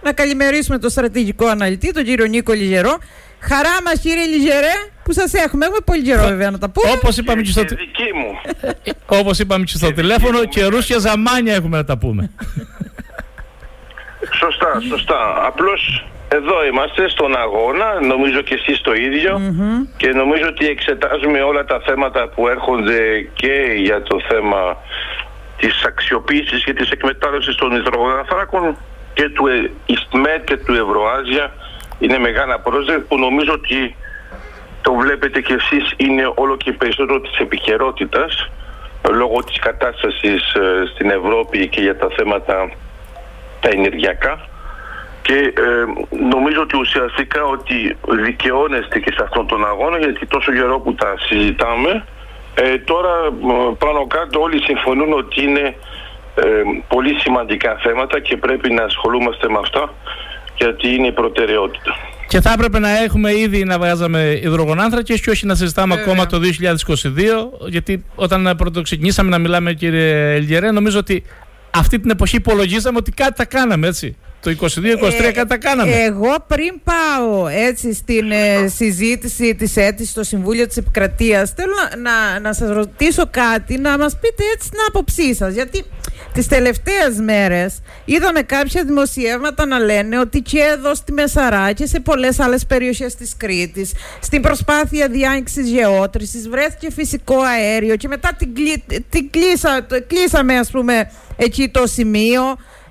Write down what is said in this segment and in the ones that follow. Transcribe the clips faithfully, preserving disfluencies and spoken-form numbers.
να καλημερίσουμε τον στρατηγικό αναλυτή, τον κύριο Νίκο Λιγερό. Χαρά μας, κύριε Λιγερέ, που σας έχουμε. Έχουμε πολύ καιρό βέβαια να τα πούμε. Όπως είπαμε και στο, Όπως είπαμε και στο τηλέφωνο, καιρούς και ζαμάνια έχουμε να τα πούμε. Σωστά, σωστά. Απλώς εδώ είμαστε στον αγώνα, νομίζω και εσείς το ίδιο, mm-hmm. και νομίζω ότι εξετάζουμε όλα τα θέματα που έρχονται και για το θέμα της αξιοποίησης και της εκμετάλλευσης των υδρογοναθράκων και του ΙΣΤΜΕ και του Ευρωάζια. Είναι μεγάλα project που νομίζω ότι το βλέπετε και εσείς, είναι όλο και περισσότερο της επικαιρότητας λόγω της κατάστασης στην Ευρώπη και για τα θέματα τα ενεργειακά. Και ε, νομίζω ότι ουσιαστικά ότι δικαιώνεστε και σε αυτόν τον αγώνα, γιατί τόσο καιρό που τα συζητάμε, ε, τώρα πάνω κάτω όλοι συμφωνούν ότι είναι ε, πολύ σημαντικά θέματα και πρέπει να ασχολούμαστε με αυτά, γιατί είναι η προτεραιότητα. Και θα έπρεπε να έχουμε ήδη να βγάζαμε υδρογονάνθρακες και όχι να συζητάμε ε, ακόμα το δύο χιλιάδες είκοσι δύο, γιατί όταν πρώτο ξεκινήσαμε να μιλάμε, κύριε Λιγερέ, νομίζω ότι αυτή την εποχή υπολογίζαμε ότι κάτι τα κάναμε, έτσι. Το είκοσι δύο είκοσι τρία ε, κάτι τα κάναμε. Εγώ πριν πάω έτσι στην ε, συζήτηση της αίτησης στο Συμβούλιο της Επικρατείας, θέλω να, να, να σας ρωτήσω κάτι, να μας πείτε έτσι την άποψή σας. Γιατί τις τελευταίες μέρες είδαμε κάποια δημοσιεύματα να λένε ότι και εδώ στη Μεσαρά και σε πολλές άλλες περιοχές της Κρήτης, στην προσπάθεια διάνοιξης γεώτρησης, βρέθηκε φυσικό αέριο και μετά την, κλει, την κλείσα, το, κλείσαμε ας πούμε εκεί το σημείο.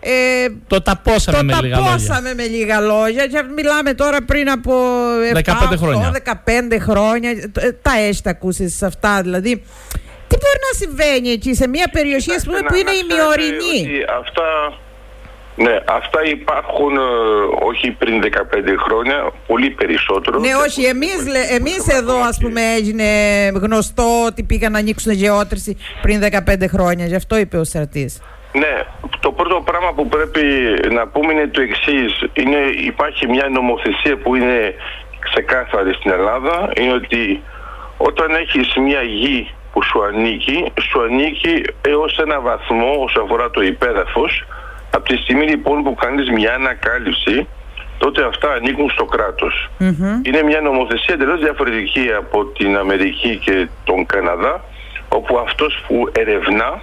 Ε, το ταπόσαμε, το με, λίγα ταπόσαμε με λίγα λόγια και μιλάμε τώρα πριν από δεκαπέντε χρόνια. δεκαπέντε χρόνια. Τα έχετε ακούσει εσείς αυτά, δηλαδή τι μπορεί να συμβαίνει εκεί σε μια περιοχή ας πούμε, που είναι ημιορεινή? Αυτά, ναι, αυτά υπάρχουν όχι πριν δεκαπέντε χρόνια, πολύ περισσότερο. Ναι, όχι, εμείς, εμείς εδώ ας πούμε έγινε γνωστό ότι πήγαν να ανοίξουν γεώτρηση πριν δεκαπέντε χρόνια, γι' αυτό είπε ο στρατής. Ναι, το πρώτο πράγμα που πρέπει να πούμε είναι το εξής. Είναι, υπάρχει μια νομοθεσία που είναι ξεκάθαρη στην Ελλάδα. Είναι ότι όταν έχεις μια γη που σου ανήκει, σου ανήκει έως ένα βαθμό όσον αφορά το υπέδαφος. Από τη στιγμή λοιπόν που κάνεις μια ανακάλυψη, τότε αυτά ανήκουν στο κράτος. Mm-hmm. Είναι μια νομοθεσία εντελώς διαφορετική από την Αμερική και τον Καναδά, όπου αυτός που ερευνά,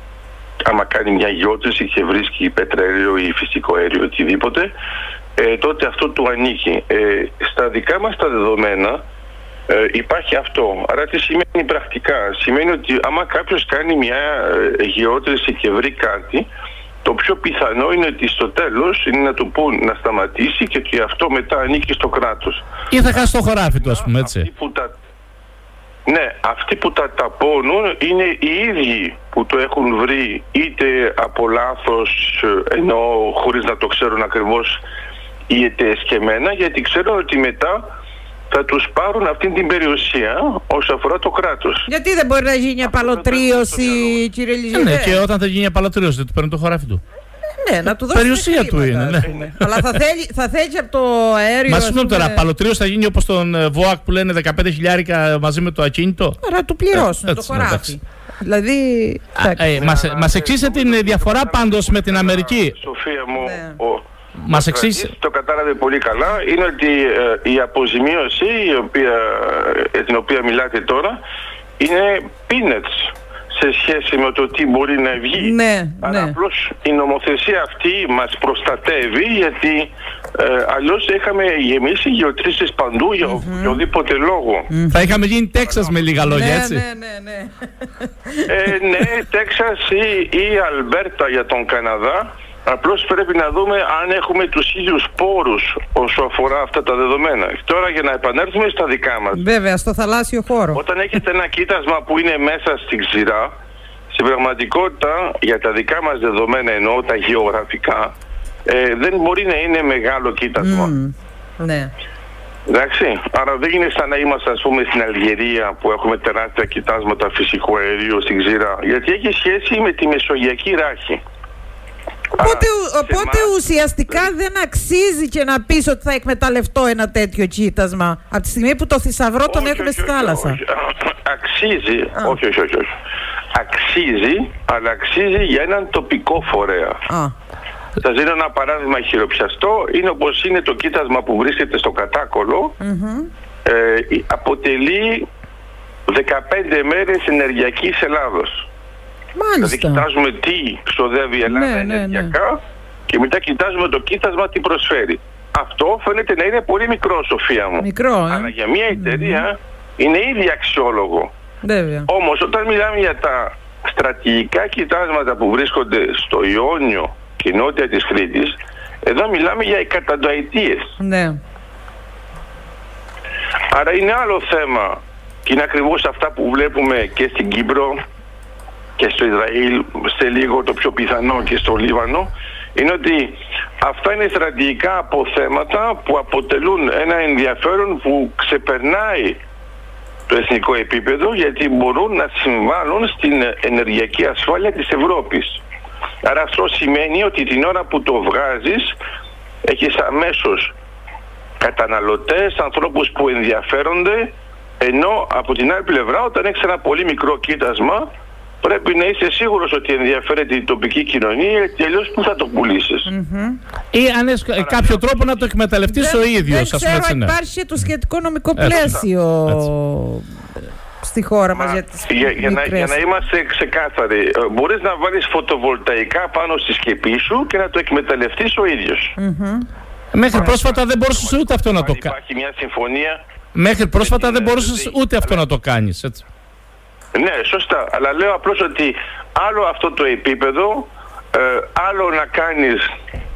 άμα κάνει μια γεώτρηση και βρίσκει πετρέλαιο ή φυσικό αέριο, οτιδήποτε, ε, τότε αυτό του ανήκει. Ε, στα δικά μας τα δεδομένα ε, υπάρχει αυτό. Άρα τι σημαίνει πρακτικά? Σημαίνει ότι άμα κάποιος κάνει μια ε, γεώτρηση και βρει κάτι, το πιο πιθανό είναι ότι στο τέλος είναι να του πούν να σταματήσει και ότι αυτό μετά ανήκει στο κράτος. Ή θα χάσει το χωράφι του, ας πούμε, έτσι. Ναι, αυτοί που τα ταπώνουν είναι οι ίδιοι που το έχουν βρει, είτε από λάθος, ενώ χωρίς να το ξέρουν ακριβώς, είτε εσκεμμένα, γιατί ξέρουν ότι μετά θα τους πάρουν αυτήν την περιουσία όσον αφορά το κράτος. Γιατί δεν μπορεί να γίνει απαλωτρίωση, κύριε Λιγερέ? Ναι, και όταν θα γίνει απαλωτρίωση δεν του παίρνουν το χωράφι του. Ναι, να του δώσει περιουσία του είναι, ναι. Αλλά θα θέλει, θα θέλει από το αέριο. Μα συγγνώμη τώρα, απαλωτρίωση θα γίνει όπως τον ΒΟΑΚ που λένε δεκαπέντε χιλιάρικα μαζί με το ακίνητο. Άρα του πληρώσουν ε, το χωράφι. Δηλαδή. Ε, μας εξήγησε την διαφορά πάντως με την Αμερική. Σοφία μου, ναι. ο, μας εξήγησε. Το κατάλαβε πολύ καλά. Είναι ότι ε, η αποζημίωση η οποία, ε, την οποία μιλάτε τώρα είναι peanuts σε σχέση με το τι μπορεί να βγει. Ναι, αλλά ναι. απλώς η νομοθεσία αυτή μας προστατεύει, γιατί ε, αλλιώς είχαμε γεμίσει γεωτρήσεις παντού για mm-hmm. οποιοδήποτε λόγο. Mm-hmm. Θα είχαμε γίνει Τέξας με λίγα λόγια, έτσι. Ναι, ναι, ναι. Ε, ναι, Τέξας ή, ή Αλμπέρτα για τον Καναδά. Απλώς πρέπει να δούμε αν έχουμε τους ίδιους πόρους όσο αφορά αυτά τα δεδομένα. Τώρα για να επανέλθουμε στα δικά μας. Βέβαια, στο θαλάσσιο χώρο. Όταν έχετε ένα κοίτασμα που είναι μέσα στην ξηρά, στην πραγματικότητα για τα δικά μας δεδομένα, εννοώ τα γεωγραφικά, ε, δεν μπορεί να είναι μεγάλο κοίτασμα. Mm, ναι. Εντάξει, άρα δεν είναι σαν να είμαστε ας πούμε στην Αλγερία που έχουμε τεράστια κοιτάσματα φυσικού αερίου στην ξηρά, γιατί έχει σχέση με τη μεσογειακή ράχη. Οπότε, οπότε ουσιαστικά δεν αξίζει και να πεις ότι θα εκμεταλλευτώ ένα τέτοιο κοίτασμα από τη στιγμή που το θησαυρό τον όχι, έχουμε όχι, στη θάλασσα. Όχι, όχι. Αξίζει, όχι, όχι, όχι, όχι. Αξίζει, αλλά αξίζει για έναν τοπικό φορέα. Α. Σας δίνω ένα παράδειγμα χειροπιαστό. Είναι όπως είναι το κοίτασμα που βρίσκεται στο κατάκολο. Mm-hmm. Ε, αποτελεί δεκαπέντε μέρες ενεργειακής Ελλάδος. Μάλιστα. Δηλαδή κοιτάζουμε τι ξοδεύει η Ελλάδα, ναι, ενεργειακά, ναι, ναι. Και μετά κοιτάζουμε το κοίτασμα τι προσφέρει. Αυτό φαίνεται να είναι πολύ μικρό, Σοφία μου. Μικρό, ε? Αλλά για μια εταιρεία mm-hmm. είναι ήδη αξιόλογο. Βέβαια. Όμως όταν μιλάμε για τα στρατηγικά κοιτάσματα που βρίσκονται στο Ιόνιο και νότια της Κρήτης, εδώ μιλάμε για εκατονταετίες. Ναι. Άρα είναι άλλο θέμα, και είναι ακριβώς αυτά που βλέπουμε και στην Κύπρο και στο Ισραήλ, σε λίγο το πιο πιθανό και στο Λίβανο, είναι ότι αυτά είναι στρατηγικά αποθέματα που αποτελούν ένα ενδιαφέρον που ξεπερνάει το εθνικό επίπεδο, γιατί μπορούν να συμβάλλουν στην ενεργειακή ασφάλεια της Ευρώπης. Άρα αυτό σημαίνει ότι την ώρα που το βγάζεις έχεις αμέσως καταναλωτές, ανθρώπους που ενδιαφέρονται, ενώ από την άλλη πλευρά όταν έχεις ένα πολύ μικρό κοίτασμα πρέπει να είσαι σίγουρος ότι ενδιαφέρεται η τοπική κοινωνία, γιατί αλλιώς πού θα το πουλήσεις. Mm-hmm. Ή αν έχεις κάποιο τρόπο να το εκμεταλλευτείς ο ίδιος. Δεν ξέρω αν υπάρχει το σχετικό νομικό πλαίσιο έτσι, έτσι. στη χώρα μας για τις για, για, να, για να είμαστε ξεκάθαροι, μπορείς να βάλεις φωτοβολταϊκά πάνω στη σκεπή σου και να το εκμεταλλευτείς ο ίδιος. Mm-hmm. Μέχρι πρόσφατα δεν μπορούσες ούτε αυτό να το κάνεις. Υπάρχει μια συμφωνία. Μέχρι πρόσφατα δεν μπορούσες ούτε αυτό να το κάνεις, έτσι. Ναι, σωστά. Αλλά λέω απλώς ότι άλλο αυτό το επίπεδο, ε, άλλο να κάνεις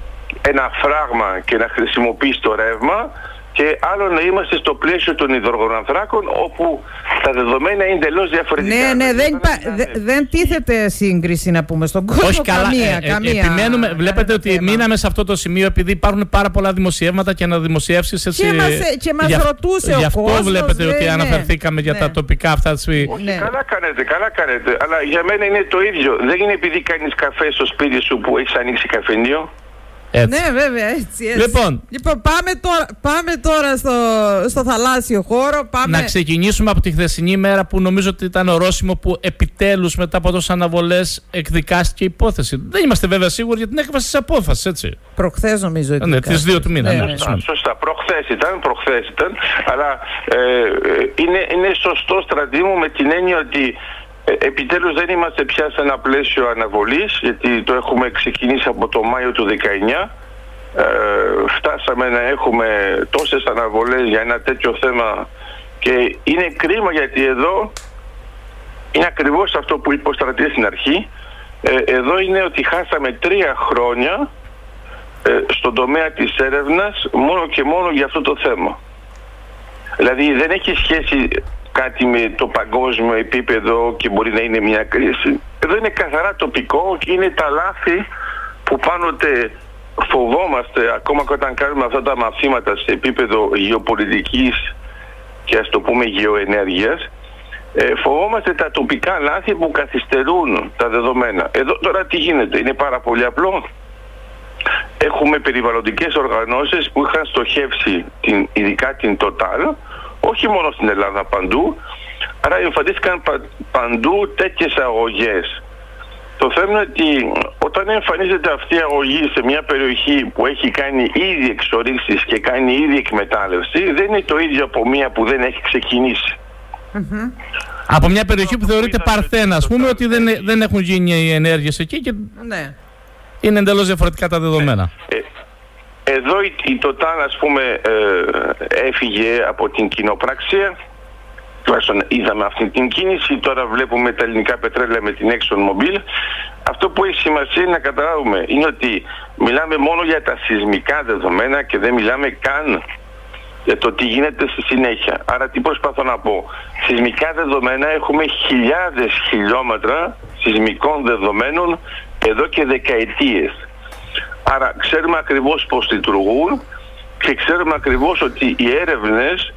ένα φράγμα και να χρησιμοποιείς το ρεύμα, και άλλο να είμαστε στο πλαίσιο των υδρογονανθράκων, όπου τα δεδομένα είναι εντελώς διαφορετικά. Ναι, ναι, δεν, υπά... δε, δεν τίθεται σύγκριση να πούμε στον κόσμο. Όχι, καλά, καμία, ε, ε, καμία. Επιμένουμε, βλέπετε ότι θέμα. Μείναμε σε αυτό το σημείο επειδή υπάρχουν πάρα πολλά δημοσιεύματα και αναδημοσιεύσεις. Έτσι, και μας, και μας για, ρωτούσε γι' ο αυτό κόσμος, βλέπετε ναι, ότι ναι, αναφερθήκαμε ναι, για ναι. τα τοπικά αυτά. Όχι, ναι. Καλά κάνετε, καλά κάνετε. Αλλά για μένα είναι το ίδιο. Δεν είναι επειδή κάνεις καφέ στο σπίτι σου που έχεις ανοίξει καφενείο. Έτσι. Ναι, βέβαια, έτσι, έτσι. Λοιπόν, λοιπόν πάμε τώρα, πάμε τώρα στο, στο θαλάσσιο χώρο. Πάμε... Να ξεκινήσουμε από τη χθεσινή μέρα που νομίζω ότι ήταν ορόσημο, που επιτέλους μετά από τόσες αναβολές εκδικάστηκε η υπόθεση. Δεν είμαστε βέβαια σίγουροι για την έκβαση της απόφασης, έτσι. Προχθές νομίζω ότι. Ναι, τις δύο του μήνα. Ναι, ναι, ναι. Σωστά, σωστά. Προχθές ήταν, προχθές ήταν. Αλλά ε, είναι, είναι σωστό, Στρατή μου, με την έννοια ότι Ε, επιτέλους δεν είμαστε πια σε ένα πλαίσιο αναβολής, γιατί το έχουμε ξεκινήσει από το Μάιο του δεκαεννιά. Ε, φτάσαμε να έχουμε τόσες αναβολές για ένα τέτοιο θέμα και είναι κρίμα, γιατί εδώ είναι ακριβώς αυτό που είπε ο Στρατής στην αρχή. Ε, εδώ είναι ότι χάσαμε τρία χρόνια ε, στον τομέα της έρευνας μόνο και μόνο για αυτό το θέμα. Δηλαδή δεν έχει σχέση κάτι με το παγκόσμιο επίπεδο και μπορεί να είναι μια κρίση. Εδώ είναι καθαρά τοπικό και είναι τα λάθη που πάντοτε φοβόμαστε, ακόμα και όταν κάνουμε αυτά τα μαθήματα σε επίπεδο γεωπολιτικής και ας το πούμε γεωενέργειας, ε, φοβόμαστε τα τοπικά λάθη που καθυστερούν τα δεδομένα. Εδώ τώρα τι γίνεται, είναι πάρα πολύ απλό. Έχουμε περιβαλλοντικές οργανώσεις που είχαν στοχεύσει την, ειδικά την Total, όχι μόνο στην Ελλάδα, παντού. Άρα εμφανίστηκαν πα, παντού τέτοιες αγωγές. Το θέμα είναι ότι όταν εμφανίζεται αυτή η αγωγή σε μια περιοχή που έχει κάνει ήδη εξορίξεις και κάνει ήδη εκμετάλλευση, δεν είναι το ίδιο από μια που δεν έχει ξεκινήσει. Mm-hmm. Από μια περιοχή που θεωρείται παρθένα, ας πούμε, ότι δεν, δεν έχουν γίνει οι ενέργειες εκεί και ναι. είναι εντελώς διαφορετικά τα δεδομένα. Ε, ε, εδώ η, η Total, ας πούμε, ε, έφυγε από την κοινοπραξία. Τουλάχιστον είδαμε αυτή την κίνηση. Τώρα βλέπουμε τα ελληνικά πετρέλαια με την ExxonMobil. Αυτό που έχει σημασία να καταλάβουμε είναι ότι μιλάμε μόνο για τα σεισμικά δεδομένα και δεν μιλάμε καν για το τι γίνεται στη συνέχεια. Άρα τι προσπαθώ να πω. Σεισμικά δεδομένα έχουμε χιλιάδες χιλιόμετρα σεισμικών δεδομένων εδώ και δεκαετίες. Άρα ξέρουμε ακριβώς πώς λειτουργούν και ξέρουμε ακριβώς ότι οι έρευνες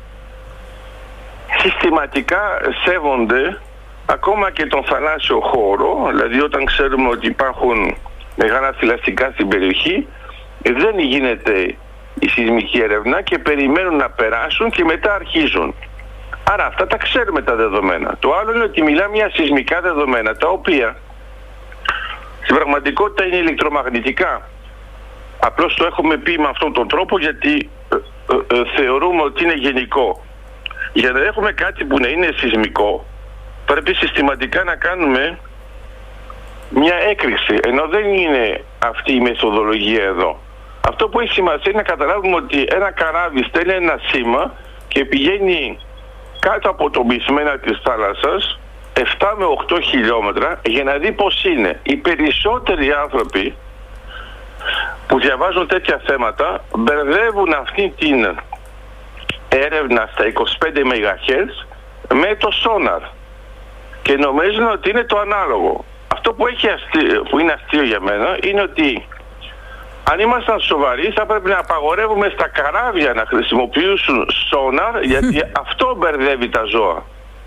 συστηματικά σέβονται ακόμα και τον θαλάσσιο χώρο. Δηλαδή όταν ξέρουμε ότι υπάρχουν μεγάλα θηλαστικά στην περιοχή, δεν γίνεται η σεισμική έρευνα και περιμένουν να περάσουν και μετά αρχίζουν. Άρα αυτά τα ξέρουμε τα δεδομένα. Το άλλο είναι ότι μιλάμε για σεισμικά δεδομένα τα οποία στην πραγματικότητα είναι ηλεκτρομαγνητικά. Απλώς το έχουμε πει με αυτόν τον τρόπο γιατί ε, ε, ε, θεωρούμε ότι είναι γενικό. Για να έχουμε κάτι που να είναι σεισμικό, πρέπει συστηματικά να κάνουμε μια έκρηξη, ενώ δεν είναι αυτή η μεθοδολογία εδώ. Αυτό που έχει σημασία είναι να καταλάβουμε ότι ένα καράβι στέλνει ένα σήμα και πηγαίνει κάτω από το μπισμένα της θάλασσας επτά με οκτώ χιλιόμετρα για να δει πώς είναι. Οι περισσότεροι άνθρωποι που διαβάζουν τέτοια θέματα μπερδεύουν αυτή την έρευνα στα είκοσι πέντε μεγαχέρτζ με το σόναρ και νομίζουν ότι είναι το ανάλογο. Αυτό που, έχει αστείο, που είναι αστείο για μένα είναι ότι αν ήμασταν σοβαροί θα πρέπει να απαγορεύουμε στα καράβια να χρησιμοποιήσουν σόναρ γιατί αυτό μπερδεύει τα ζώα.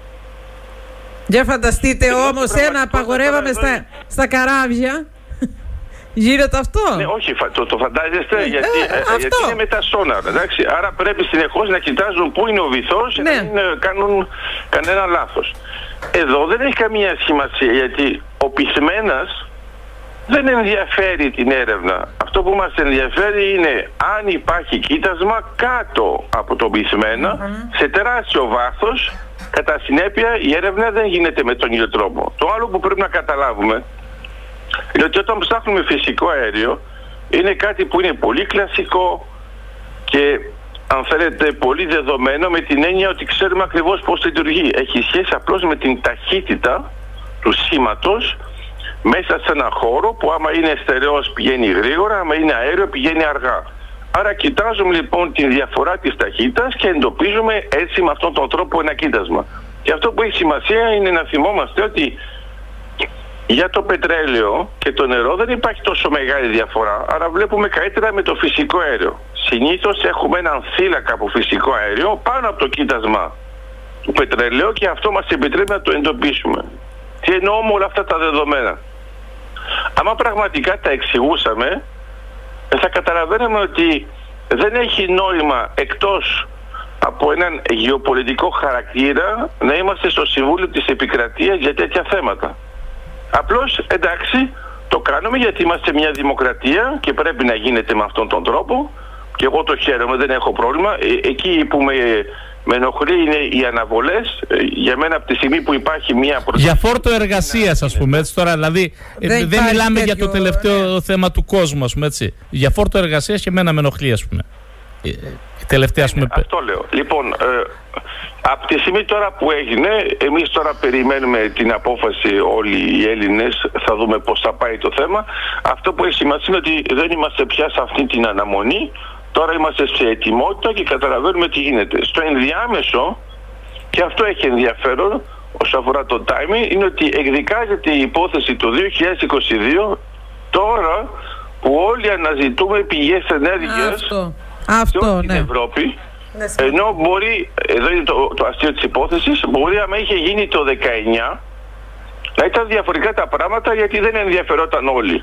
Για φανταστείτε όμως ένα απαγορεύαμε στα, στα καράβια. Γίνεται αυτό. Ναι, όχι, το, το φαντάζεστε ε, γιατί, ε, ε, γιατί είναι με τα σόναρ. Εντάξει? Άρα πρέπει συνεχώς να κοιτάζουν πού είναι ο βυθός ναι. και να μην κάνουν κανένα λάθος. Εδώ δεν έχει καμία σημασία γιατί ο πυθμένας δεν ενδιαφέρει την έρευνα. Αυτό που μας ενδιαφέρει είναι αν υπάρχει κοίτασμα κάτω από τον πυθμένα mm-hmm. σε τεράστιο βάθος. Κατά συνέπεια η έρευνα δεν γίνεται με τον ίδιο τρόπο. Το άλλο που πρέπει να καταλάβουμε είναι ότι όταν ψάχνουμε φυσικό αέριο είναι κάτι που είναι πολύ κλασικό και αν θέλετε πολύ δεδομένο με την έννοια ότι ξέρουμε ακριβώς πώς λειτουργεί. Έχει σχέση απλώς με την ταχύτητα του σήματος μέσα σε ένα χώρο που άμα είναι στερεός πηγαίνει γρήγορα, άμα είναι αέριο πηγαίνει αργά. Άρα κοιτάζουμε λοιπόν τη διαφορά της ταχύτητας και εντοπίζουμε έτσι με αυτόν τον τρόπο ένα κοίτασμα. Και αυτό που έχει σημασία είναι να θυμόμαστε ότι για το πετρέλαιο και το νερό δεν υπάρχει τόσο μεγάλη διαφορά, άρα βλέπουμε καλύτερα με το φυσικό αέριο. Συνήθως έχουμε έναν θύλακα από φυσικό αέριο πάνω από το κοίτασμα του πετρελαίου και αυτό μας επιτρέπει να το εντοπίσουμε. Τι εννοώ με όλα αυτά τα δεδομένα. Άμα πραγματικά τα εξηγούσαμε, θα καταλαβαίνουμε ότι δεν έχει νόημα εκτός από έναν γεωπολιτικό χαρακτήρα να είμαστε στο Συμβούλιο της Επικρατείας για τέτοια θέματα. Απλώς εντάξει το κάνουμε γιατί είμαστε μια δημοκρατία και πρέπει να γίνεται με αυτόν τον τρόπο και εγώ το χαίρομαι, δεν έχω πρόβλημα. Ε, εκεί που με, με ενοχλεί είναι οι αναβολές. Ε, για μένα από τη στιγμή που υπάρχει μια για φόρτο εργασίας ας πούμε έτσι τώρα, δηλαδή δεν, δεν μιλάμε τέτοιο, για το τελευταίο ναι. θέμα του κόσμου ας πούμε έτσι. Για φόρτο εργασίας και εμένα με ενοχλεί ας πούμε. Ε, τελευταία, ας πούμε... Αυτό λέω. Λοιπόν, ε, από τη στιγμή τώρα που έγινε, εμείς τώρα περιμένουμε την απόφαση όλοι οι Έλληνες, θα δούμε πώς θα πάει το θέμα. Αυτό που έχει σημασία είναι ότι δεν είμαστε πια σε αυτή την αναμονή, τώρα είμαστε σε ετοιμότητα και καταλαβαίνουμε τι γίνεται. Στο ενδιάμεσο, και αυτό έχει ενδιαφέρον όσον αφορά το timing, είναι ότι εκδικάζεται η υπόθεση το δύο χιλιάδες είκοσι δύο, τώρα που όλοι αναζητούμε πηγές ενέργειας αυτό, αυτό, στην ναι. Ευρώπη. Ενώ μπορεί, εδώ είναι το, το αστείο της υπόθεσης, μπορεί άμα είχε γίνει το δεκαεννιά να ήταν διαφορετικά τα πράγματα γιατί δεν ενδιαφερόταν όλοι.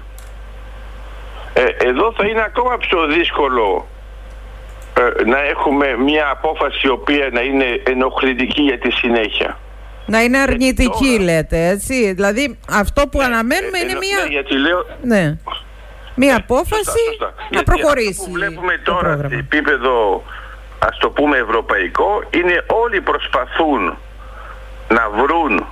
Ε, εδώ θα είναι ακόμα πιο δύσκολο ε, να έχουμε μια απόφαση η οποία να είναι ενοχλητική για τη συνέχεια. Να είναι αρνητική ε, τώρα... λέτε, έτσι. Δηλαδή αυτό που ναι, αναμένουμε ε, είναι ε, μια... Ναι, γιατί λέω... Ναι. Μια απόφαση σωστά, σωστά. να γιατί προχωρήσει. Αυτό που βλέπουμε τώρα σε επίπεδο, ας το πούμε ευρωπαϊκό, είναι όλοι προσπαθούν να βρουν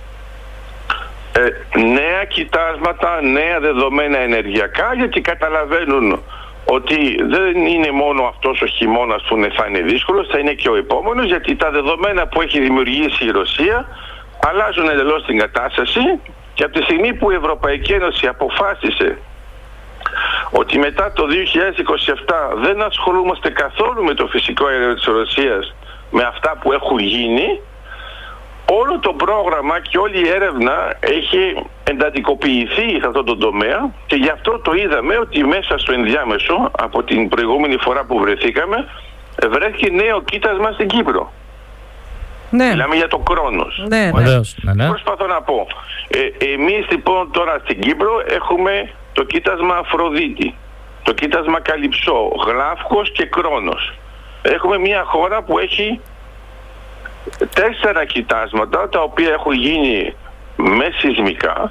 ε, νέα κοιτάσματα, νέα δεδομένα ενεργειακά, γιατί καταλαβαίνουν ότι δεν είναι μόνο αυτός ο χειμώνας που θα είναι δύσκολος, θα είναι και ο επόμενος, γιατί τα δεδομένα που έχει δημιουργήσει η Ρωσία αλλάζουν εντελώς την κατάσταση και από τη στιγμή που η Ευρωπαϊκή Ένωση αποφάσισε ότι μετά το δύο χιλιάδες είκοσι επτά δεν ασχολούμαστε καθόλου με το φυσικό αέριο της Ρωσίας, με αυτά που έχουν γίνει, όλο το πρόγραμμα και όλη η έρευνα έχει εντατικοποιηθεί σε αυτό το τομέα και γι' αυτό το είδαμε ότι μέσα στο ενδιάμεσο, από την προηγούμενη φορά που βρεθήκαμε, βρέθηκε νέο κοίτασμα στην Κύπρο. Ναι. Μιλάμε για το Κρόνος. Ναι, ναι. Ναι, ναι. Προσπαθώ να πω. Ε, εμείς λοιπόν τώρα στην Κύπρο έχουμε το κοίτασμα Αφροδίτη, το κοίτασμα Καλυψό, Γλάφκος και Κρόνος. Έχουμε μια χώρα που έχει τέσσερα κοιτάσματα τα οποία έχουν γίνει με σεισμικά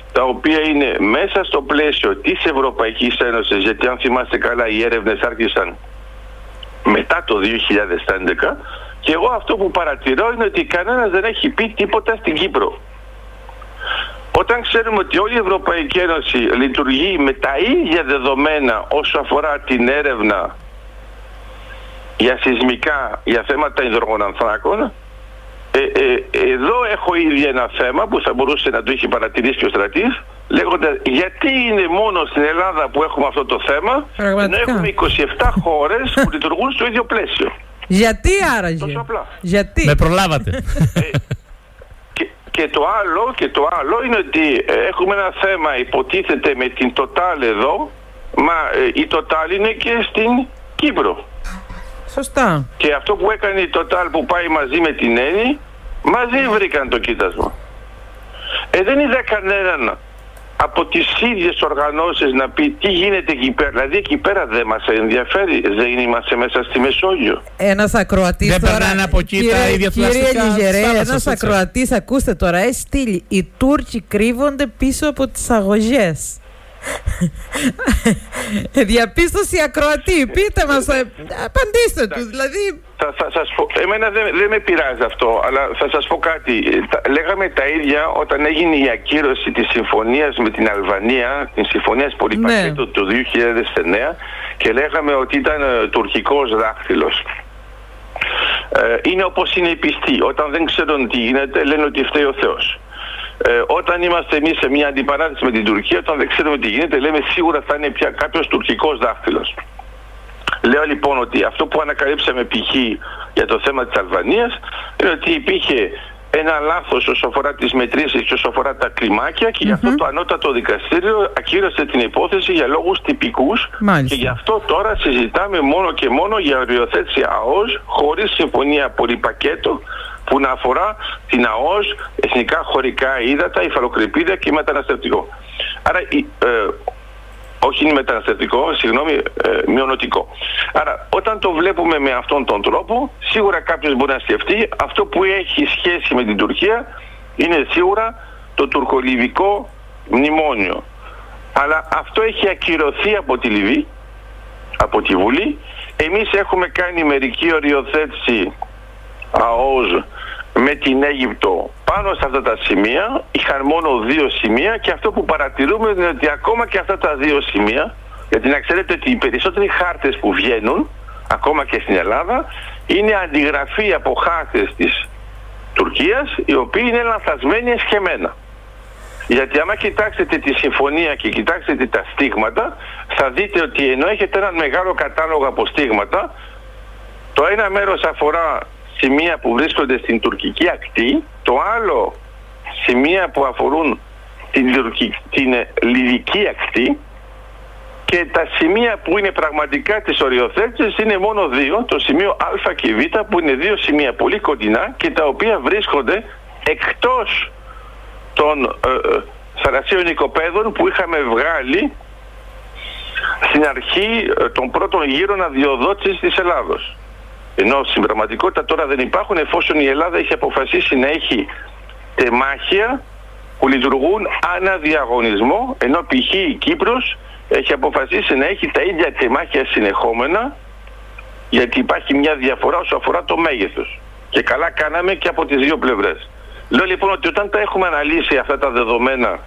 τα οποία είναι μέσα στο πλαίσιο της Ευρωπαϊκής Ένωσης, γιατί αν θυμάστε καλά οι έρευνες άρχισαν μετά το δύο χιλιάδες έντεκα, και εγώ αυτό που παρατηρώ είναι ότι κανένας δεν έχει πει τίποτα στην Κύπρο. Όταν ξέρουμε ότι όλη η Ευρωπαϊκή Ένωση λειτουργεί με τα ίδια δεδομένα όσο αφορά την έρευνα για σεισμικά, για θέματα υδρογονανθράκων, ε, ε, εδώ έχω ήδη ένα θέμα που θα μπορούσε να το έχει παρατηρήσει και ο Στρατής, λέγοντας γιατί είναι μόνο στην Ελλάδα που έχουμε αυτό το θέμα, ενώ έχουμε είκοσι επτά χώρες που λειτουργούν στο ίδιο πλαίσιο. Γιατί άραγε? Τόσο απλά. Γιατί? Με προλάβατε. Ε, και, και, το άλλο, και το άλλο είναι ότι έχουμε ένα θέμα, υποτίθεται, με την Total εδώ, μα ε, η Total είναι και στην Κύπρο. Σωστά. Και αυτό που έκανε η Total που πάει μαζί με την Eni, μαζί βρήκαν το κοίτασμα. Ε, δεν είδα κανέναν από τις ίδιες οργανώσεις να πει τι γίνεται εκεί πέρα. Δηλαδή εκεί πέρα δεν μας ενδιαφέρει, δεν είμαστε μέσα στη Μεσόγειο. Ένας ακροατής δεν τώρα, περνάνε από εκεί τα ίδια κύριε Λιγερέ, ένας έτσι. ακροατής, ακούστε τώρα, έχει στείλει, οι Τούρκοι κρύβονται πίσω από τις αγωγές. Διαπίστωση ακροατή, πείτε μας, απαντήστε του, δηλαδή. Θα, θα σας πω, εμένα δεν, δεν με πειράζει αυτό, αλλά θα σας πω κάτι. Τα, λέγαμε τα ίδια όταν έγινε η ακύρωση της συμφωνίας με την Αλβανία, την συμφωνία Πολυπακέτο ναι. το δύο χιλιάδες εννέα, και λέγαμε ότι ήταν ε, τουρκικός δάχτυλος. Ε, είναι όπως είναι οι πιστοί. Όταν δεν ξέρουν τι γίνεται, λένε ότι φταίει ο Θεός. Ε, όταν είμαστε εμείς σε μια αντιπαράθεση με την Τουρκία, όταν δεν ξέρουμε τι γίνεται, λέμε σίγουρα θα είναι πια κάποιος τουρκικός δάχτυλος. Λέω λοιπόν ότι αυτό που ανακαλύψαμε π.χ. για το θέμα της Αλβανίας είναι ότι υπήρχε ένα λάθος όσο αφορά τις μετρήσεις και όσο αφορά τα κλιμάκια, και γι' αυτό mm-hmm. το ανώτατο δικαστήριο ακύρωσε την υπόθεση για λόγους τυπικούς. Μάλιστα. Και γι' αυτό τώρα συζητάμε μόνο και μόνο για οριοθέτηση ΑΟΣ χωρίς συμφωνία πολυπακέτο που να αφορά την ΑΟΣ, εθνικά χωρικά ύδατα, υφαλοκρηπίδια και μεταναστευτικό. Άρα, ε, όχι είναι μεταναστευτικό, συγγνώμη, ε, μειονοτικό. Άρα, όταν το βλέπουμε με αυτόν τον τρόπο, σίγουρα κάποιος μπορεί να σκεφτεί αυτό που έχει σχέση με την Τουρκία είναι σίγουρα το τουρκολιβικό μνημόνιο. Αλλά αυτό έχει ακυρωθεί από τη Λιβύη, από τη Βουλή. Εμείς έχουμε κάνει μερική οριοθέτηση ΑΟΣ με την Αίγυπτο πάνω σε αυτά τα σημεία. Είχαν μόνο δύο σημεία, και αυτό που παρατηρούμε είναι ότι ακόμα και αυτά τα δύο σημεία, γιατί να ξέρετε ότι οι περισσότεροι χάρτες που βγαίνουν ακόμα και στην Ελλάδα είναι αντιγραφή από χάρτες της Τουρκίας, οι οποίοι είναι λανθασμένοι εσχεμένα. Γιατί άμα κοιτάξετε τη συμφωνία και κοιτάξετε τα στίγματα, θα δείτε ότι ενώ έχετε έναν μεγάλο κατάλογο από στίγματα, το ένα μέρος αφορά σημεία που βρίσκονται στην τουρκική ακτή, το άλλο σημεία που αφορούν την, τουρκική, την λιβική ακτή, και τα σημεία που είναι πραγματικά της οριοθέτησης είναι μόνο δύο, το σημείο Α και Β, που είναι δύο σημεία πολύ κοντινά και τα οποία βρίσκονται εκτός των ε, θαλασσίων οικοπαίδων που είχαμε βγάλει στην αρχή ε, των πρώτων γύρων αδειοδότησης της Ελλάδος. Ενώ στην πραγματικότητα τώρα δεν υπάρχουν, εφόσον η Ελλάδα έχει αποφασίσει να έχει τεμάχια που λειτουργούν αναδιαγωνισμό, ενώ π.χ. η Κύπρος έχει αποφασίσει να έχει τα ίδια τεμάχια συνεχόμενα, γιατί υπάρχει μια διαφορά όσο αφορά το μέγεθος. Και καλά κάναμε και από τις δύο πλευρές. Λέω λοιπόν ότι όταν τα έχουμε αναλύσει αυτά τα δεδομένα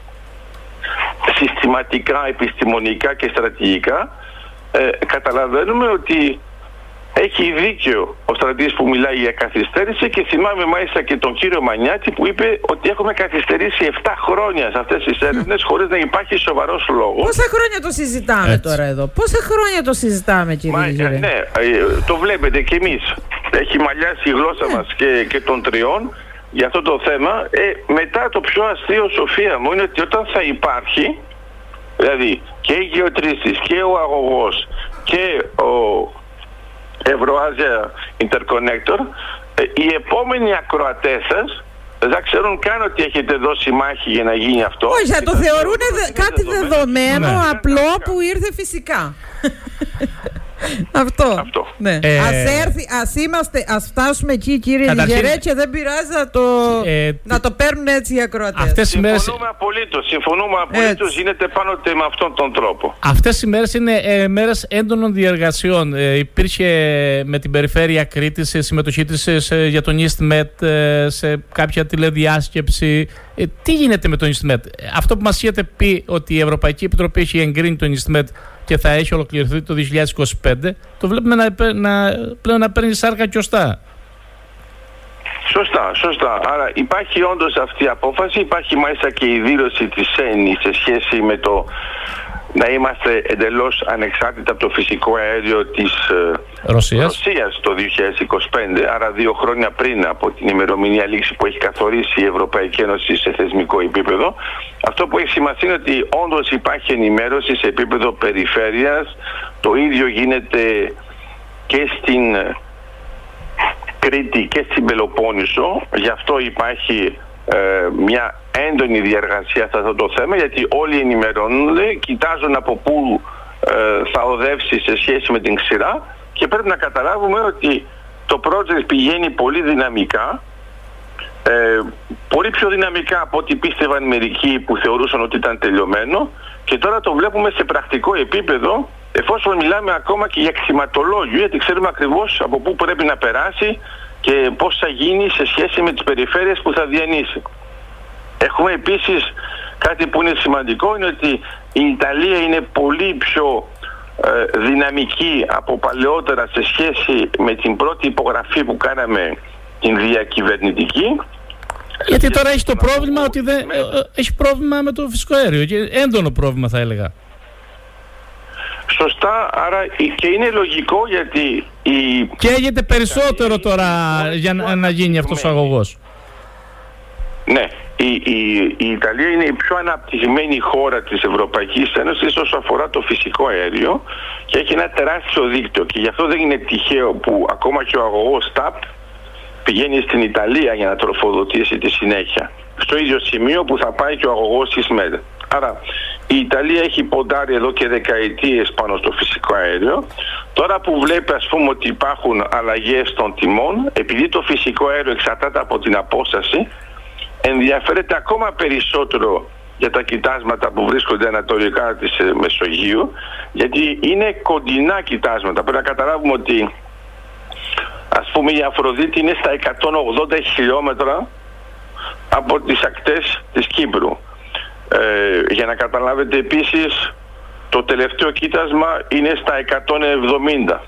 συστηματικά, επιστημονικά και στρατηγικά, ε, καταλαβαίνουμε ότι έχει δίκιο ο Στρατής που μιλάει για καθυστέρηση, και θυμάμαι μάλιστα και τον κύριο Μανιάτη που είπε ότι έχουμε καθυστερήσει επτά χρόνια σε αυτές τις έρευνες χωρίς να υπάρχει σοβαρός λόγος. Πόσα χρόνια το συζητάμε Έτσι. τώρα εδώ, πόσα χρόνια το συζητάμε κύριε Λιγερέ? Ναι, το βλέπετε κι εμείς. Έχει μαλλιάσει η γλώσσα ναι. μας και, και των τριών για αυτό το θέμα. Ε, μετά το πιο αστείο, Σοφία μου, είναι ότι όταν θα υπάρχει, δηλαδή και η γεωτρήσεις και ο αγωγός και ο Ευρωάζια Interconnector, οι επόμενοι ακροατές σας δεν ξέρουν καν ότι έχετε δώσει μάχη για να γίνει αυτό. Όχι, θα το θεωρούν δε, κάτι δεδομένο, ναι. απλό, που ήρθε φυσικά. Αυτό. Αυτό. Ναι. Ε, ας, έρθει, ας, είμαστε, ας φτάσουμε εκεί, κύριε Λιγερέ, και δεν πειράζει να το, ε, να το παίρνουν έτσι οι ακροατές. Αυτές οι μέρες... Συμφωνούμε απολύτως. Συμφωνούμε απολύτως. Γίνεται πάντοτε με αυτόν τον τρόπο. Αυτές οι μέρες είναι ε, μέρες έντονων διεργασιών. Ε, υπήρχε με την περιφέρεια Κρήτης συμμετοχή της σε, για τον EastMed ε, σε κάποια τηλεδιάσκεψη. Ε, τι γίνεται με τον EastMed? Αυτό που μας είχατε πει ότι η Ευρωπαϊκή Επιτροπή έχει εγκρίνει τον EastMed και θα έχει ολοκληρωθεί το δύο χιλιάδες είκοσι πέντε, το βλέπουμε να, να, πλέον να παίρνει σάρκα και οστά. Σωστά, σωστά. Άρα υπάρχει όντως αυτή η απόφαση, υπάρχει μάλιστα και η δήλωση της ΕΝΗ σε σχέση με το να είμαστε εντελώς ανεξάρτητα από το φυσικό αέριο της Ρωσίας, Ρωσίας το δύο χιλιάδες είκοσι πέντε, άρα δύο χρόνια πριν από την ημερομηνία λήξη που έχει καθορίσει η Ευρωπαϊκή Ένωση σε θεσμικό επίπεδο. Αυτό που έχει σημασία είναι ότι όντως υπάρχει ενημέρωση σε επίπεδο περιφέρειας. Το ίδιο γίνεται και στην Κρήτη και στην Πελοπόννησο. Γι' αυτό υπάρχει ε, μια έντονη διεργασία σε αυτό το θέμα, γιατί όλοι ενημερώνονται, κοιτάζουν από πού ε, θα οδεύσει σε σχέση με την ξηρά, και πρέπει να καταλάβουμε ότι το project πηγαίνει πολύ δυναμικά, ε, πολύ πιο δυναμικά από ό,τι πίστευαν μερικοί που θεωρούσαν ότι ήταν τελειωμένο, και τώρα το βλέπουμε σε πρακτικό επίπεδο, εφόσον μιλάμε ακόμα και για κτηματολόγιο, γιατί ξέρουμε ακριβώς από πού πρέπει να περάσει και πώς θα γίνει σε σχέση με τις περιφέρειες που θα διανύσει. Έχουμε επίσης κάτι που είναι σημαντικό, είναι ότι η Ιταλία είναι πολύ πιο ε, δυναμική από παλαιότερα σε σχέση με την πρώτη υπογραφή που κάναμε, την διακυβερνητική. Γιατί τώρα έχει το πρόβλημα ότι δεν, με... έχει πρόβλημα με το φυσικό αέριο, και έντονο πρόβλημα θα έλεγα. Σωστά, άρα και είναι λογικό, γιατί η... καίγεται περισσότερο τώρα για να, να γίνει αυτός ο αγωγός. Ναι, η, η, η Ιταλία είναι η πιο αναπτυγμένη χώρα της Ευρωπαϊκής Ένωσης όσο αφορά το φυσικό αέριο και έχει ένα τεράστιο δίκτυο, και γι' αυτό δεν είναι τυχαίο που ακόμα και ο αγωγός τάπ πηγαίνει στην Ιταλία για να τροφοδοτήσει τη συνέχεια, στο ίδιο σημείο που θα πάει και ο αγωγός EastMed. Άρα η Ιταλία έχει ποντάρει εδώ και δεκαετίες πάνω στο φυσικό αέριο. Τώρα που βλέπει, ας πούμε, ότι υπάρχουν αλλαγές των τιμών, επειδή το φυσικό αέριο εξαρτάται από την απόσταση, ενδιαφέρεται ακόμα περισσότερο για τα κοιτάσματα που βρίσκονται ανατολικά της Μεσογείου, γιατί είναι κοντινά κοιτάσματα. Πρέπει να καταλάβουμε ότι, ας πούμε, η Αφροδίτη είναι στα εκατόν ογδόντα χιλιόμετρα από τις ακτές της Κύπρου. Ε, για να καταλάβετε επίσης, το τελευταίο κοίτασμα είναι στα εκατόν εβδομήντα.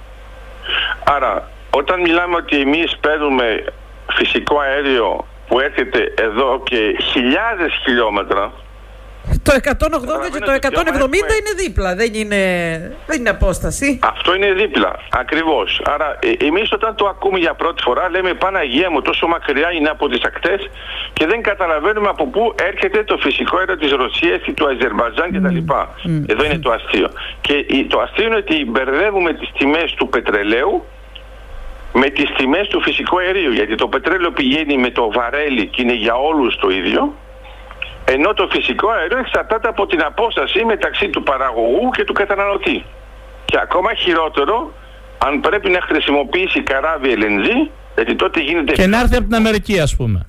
Άρα, όταν μιλάμε ότι εμείς παίρνουμε φυσικό αέριο που έρχεται εδώ και χιλιάδες χιλιόμετρα, το εκατόν ογδόντα και το εκατόν εβδομήντα έχουμε... είναι δίπλα, δεν είναι, δεν είναι απόσταση. Αυτό είναι δίπλα, ακριβώς. Άρα ε, εμείς όταν το ακούμε για πρώτη φορά λέμε, Παναγία μου, τόσο μακριά είναι από τις ακτές, και δεν καταλαβαίνουμε από πού έρχεται το φυσικό αέριο της Ρωσίας ή του Αζερμπαϊτζάν mm. κτλ. Mm. Εδώ είναι το αστείο. Και το αστείο είναι ότι μπερδεύουμε τις τιμές του πετρελαίου με τις τιμές του φυσικού αερίου, γιατί το πετρέλαιο πηγαίνει με το βαρέλι και είναι για όλους το ίδιο, ενώ το φυσικό αέριο εξαρτάται από την απόσταση μεταξύ του παραγωγού και του καταναλωτή. Και ακόμα χειρότερο, αν πρέπει να χρησιμοποιήσει καράβι ελ εν τζι, γιατί τότε γίνεται... Και να έρθει από την Αμερική, ας πούμε.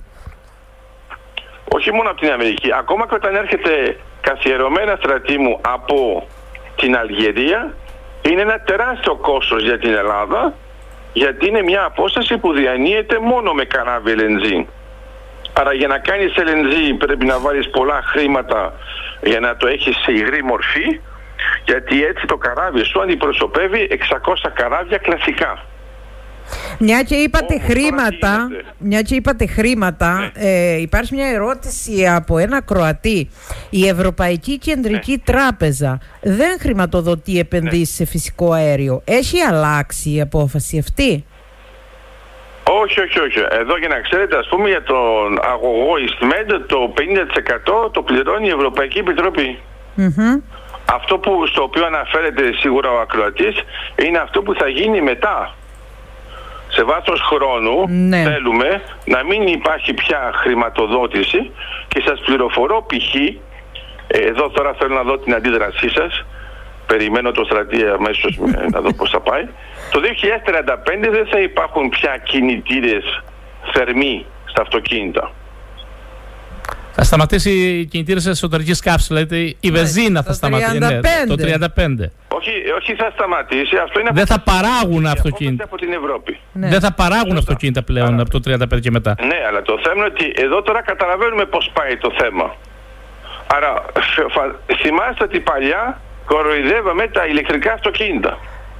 Όχι μόνο από την Αμερική, ακόμα και όταν έρχεται καθιερωμένα, στρατή μου, από την Αλγερία, είναι ένα τεράστιο κόστος για την Ελλάδα, γιατί είναι μια απόσταση που διανύεται μόνο με καράβι ελ εν τζι. Άρα για να κάνεις ελ εν τζι πρέπει να βάλεις πολλά χρήματα για να το έχεις σε υγρή μορφή, γιατί έτσι το καράβι σου αντιπροσωπεύει εξακόσια καράβια κλασικά. Μια και είπατε oh, χρήματα, μια και είπατε χρήματα ναι. ε, υπάρχει μια ερώτηση από ένα Κροατή. Η Ευρωπαϊκή Κεντρική ναι. Τράπεζα δεν χρηματοδοτεί επενδύσεις ναι. σε φυσικό αέριο. Έχει αλλάξει η απόφαση αυτή? Όχι, όχι, όχι. Εδώ, για να ξέρετε, ας πούμε, για τον αγωγό EastMed το πενήντα τοις εκατό το πληρώνει η Ευρωπαϊκή Επιτροπή. Mm-hmm. Αυτό που, στο οποίο αναφέρεται σίγουρα ο ακροατής, είναι αυτό που θα γίνει μετά. Σε βάθος χρόνου ναι. θέλουμε να μην υπάρχει πια χρηματοδότηση, και σας πληροφορώ π.χ. εδώ τώρα θέλω να δω την αντίδρασή σας. περιμένω το στρατή αμέσως να δω πώς θα πάει. Το δύο χιλιάδες τριάντα πέντε δεν θα υπάρχουν πια κινητήρες θερμοί στα αυτοκίνητα. Θα σταματήσει οι κινητήρες εσωτερικής καύσης, δηλαδή η βενζίνα ναι, θα σταματήσει. Ναι, το τριάντα πέντε. Όχι, όχι θα σταματήσει, αυτό είναι... Δεν θα παράγουν αυτοκίνητα. Από την Ευρώπη. Ναι. Δεν θα παράγουν Σωστά. αυτοκίνητα πλέον Άρα. από το τριάντα πέντε και μετά. Ναι, αλλά το θέμα είναι ότι εδώ τώρα καταλαβαίνουμε πώς πάει το θέμα. Άρα θυμάστε ότι παλιά κοροϊδεύαμε τα ηλεκτρικά αυτοκίνητα.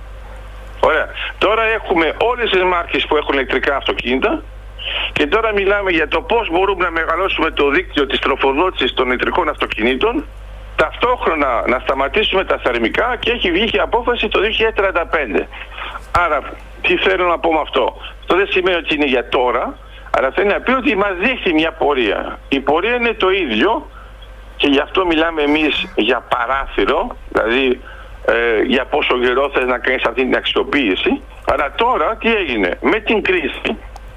Ωραία. Τώρα έχουμε όλες τις μάρκες που έχουν ηλεκτρικά αυτοκίνητα και τώρα μιλάμε για το πώς μπορούμε να μεγαλώσουμε το δίκτυο της τροφοδότησης των ηλεκτρικών αυτοκινήτων, ταυτόχρονα να σταματήσουμε τα θερμικά, και έχει βγει και απόφαση το δύο χιλιάδες τριάντα πέντε. Άρα, τι θέλω να πω με αυτό? Αυτό δεν σημαίνει ότι είναι για τώρα, αλλά θέλει να πει ότι μας δείχνει μια πορεία. Η πορεία είναι το ίδιο και γι' αυτό μιλάμε εμείς για παράθυρο, δηλαδή ε, για πόσο καιρό θες να κάνεις αυτή την αξιοποίηση. Αλλά τώρα τι έγινε? Με την κρίση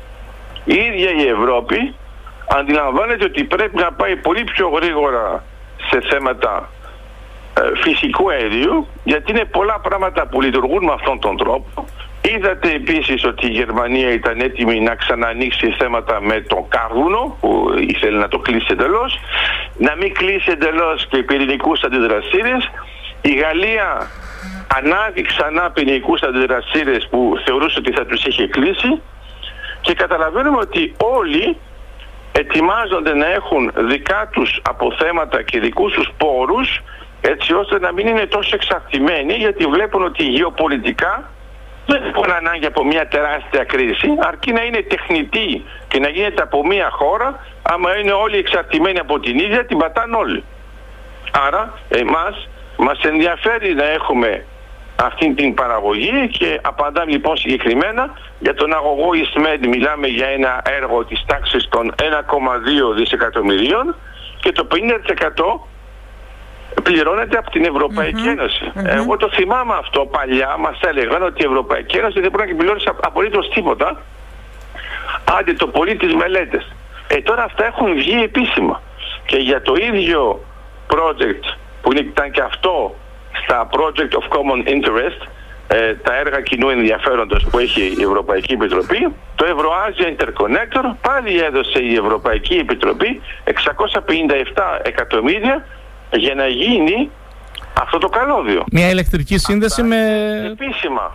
η ίδια η Ευρώπη αντιλαμβάνεται ότι πρέπει να πάει πολύ πιο γρήγορα σε θέματα ε, φυσικού αερίου, γιατί είναι πολλά πράγματα που λειτουργούν με αυτόν τον τρόπο. Είδατε επίσης ότι η Γερμανία ήταν έτοιμη να ξανανοίξει θέματα με το κάρβουνο, που ήθελε να το κλείσει εντελώς, να μην κλείσει εντελώς και πυρηνικούς αντιδραστήρες. Η Γαλλία ανάβει ξανά πυρηνικούς αντιδραστήρες που θεωρούσε ότι θα τους είχε κλείσει, και καταλαβαίνουμε ότι όλοι ετοιμάζονται να έχουν δικά τους αποθέματα και δικούς τους πόρους, έτσι ώστε να μην είναι τόσο εξαρτημένοι, γιατί βλέπουν ότι γεωπολιτικά δεν έχουν ανάγκη από μια τεράστια κρίση, αρκεί να είναι τεχνητή και να γίνεται από μια χώρα. Άμα είναι όλοι εξαρτημένοι από την ίδια, την πατάνε όλοι. Άρα εμάς μας ενδιαφέρει να έχουμε αυτή την παραγωγή, και απαντάμε λοιπόν συγκεκριμένα για τον αγωγό ΙΣΜΕΔ. Μιλάμε για ένα έργο της τάξης των ένα κόμμα δύο δισεκατομμυρίων και το πενήντα τοις εκατό πληρώνεται από την Ευρωπαϊκή mm-hmm. Ένωση. Mm-hmm. Εγώ το θυμάμαι αυτό παλιά, μας έλεγαν ότι η Ευρωπαϊκή Ένωση δεν μπορεί να πληρώσει απολύτως τίποτα, άντε το πολύ τις μελέτες. Ε, τώρα αυτά έχουν βγει επίσημα. Και για το ίδιο project που ήταν και αυτό στα Project of Common Interest, ε, τα έργα κοινού ενδιαφέροντος που έχει η Ευρωπαϊκή Επιτροπή, το Euro-Asia Interconnector πάλι έδωσε η Ευρωπαϊκή Επιτροπή εξακόσια πενήντα επτά εκατομμύρια για να γίνει αυτό το καλώδιο. Μια ηλεκτρική σύνδεση Αυτά, με... Επίσημα.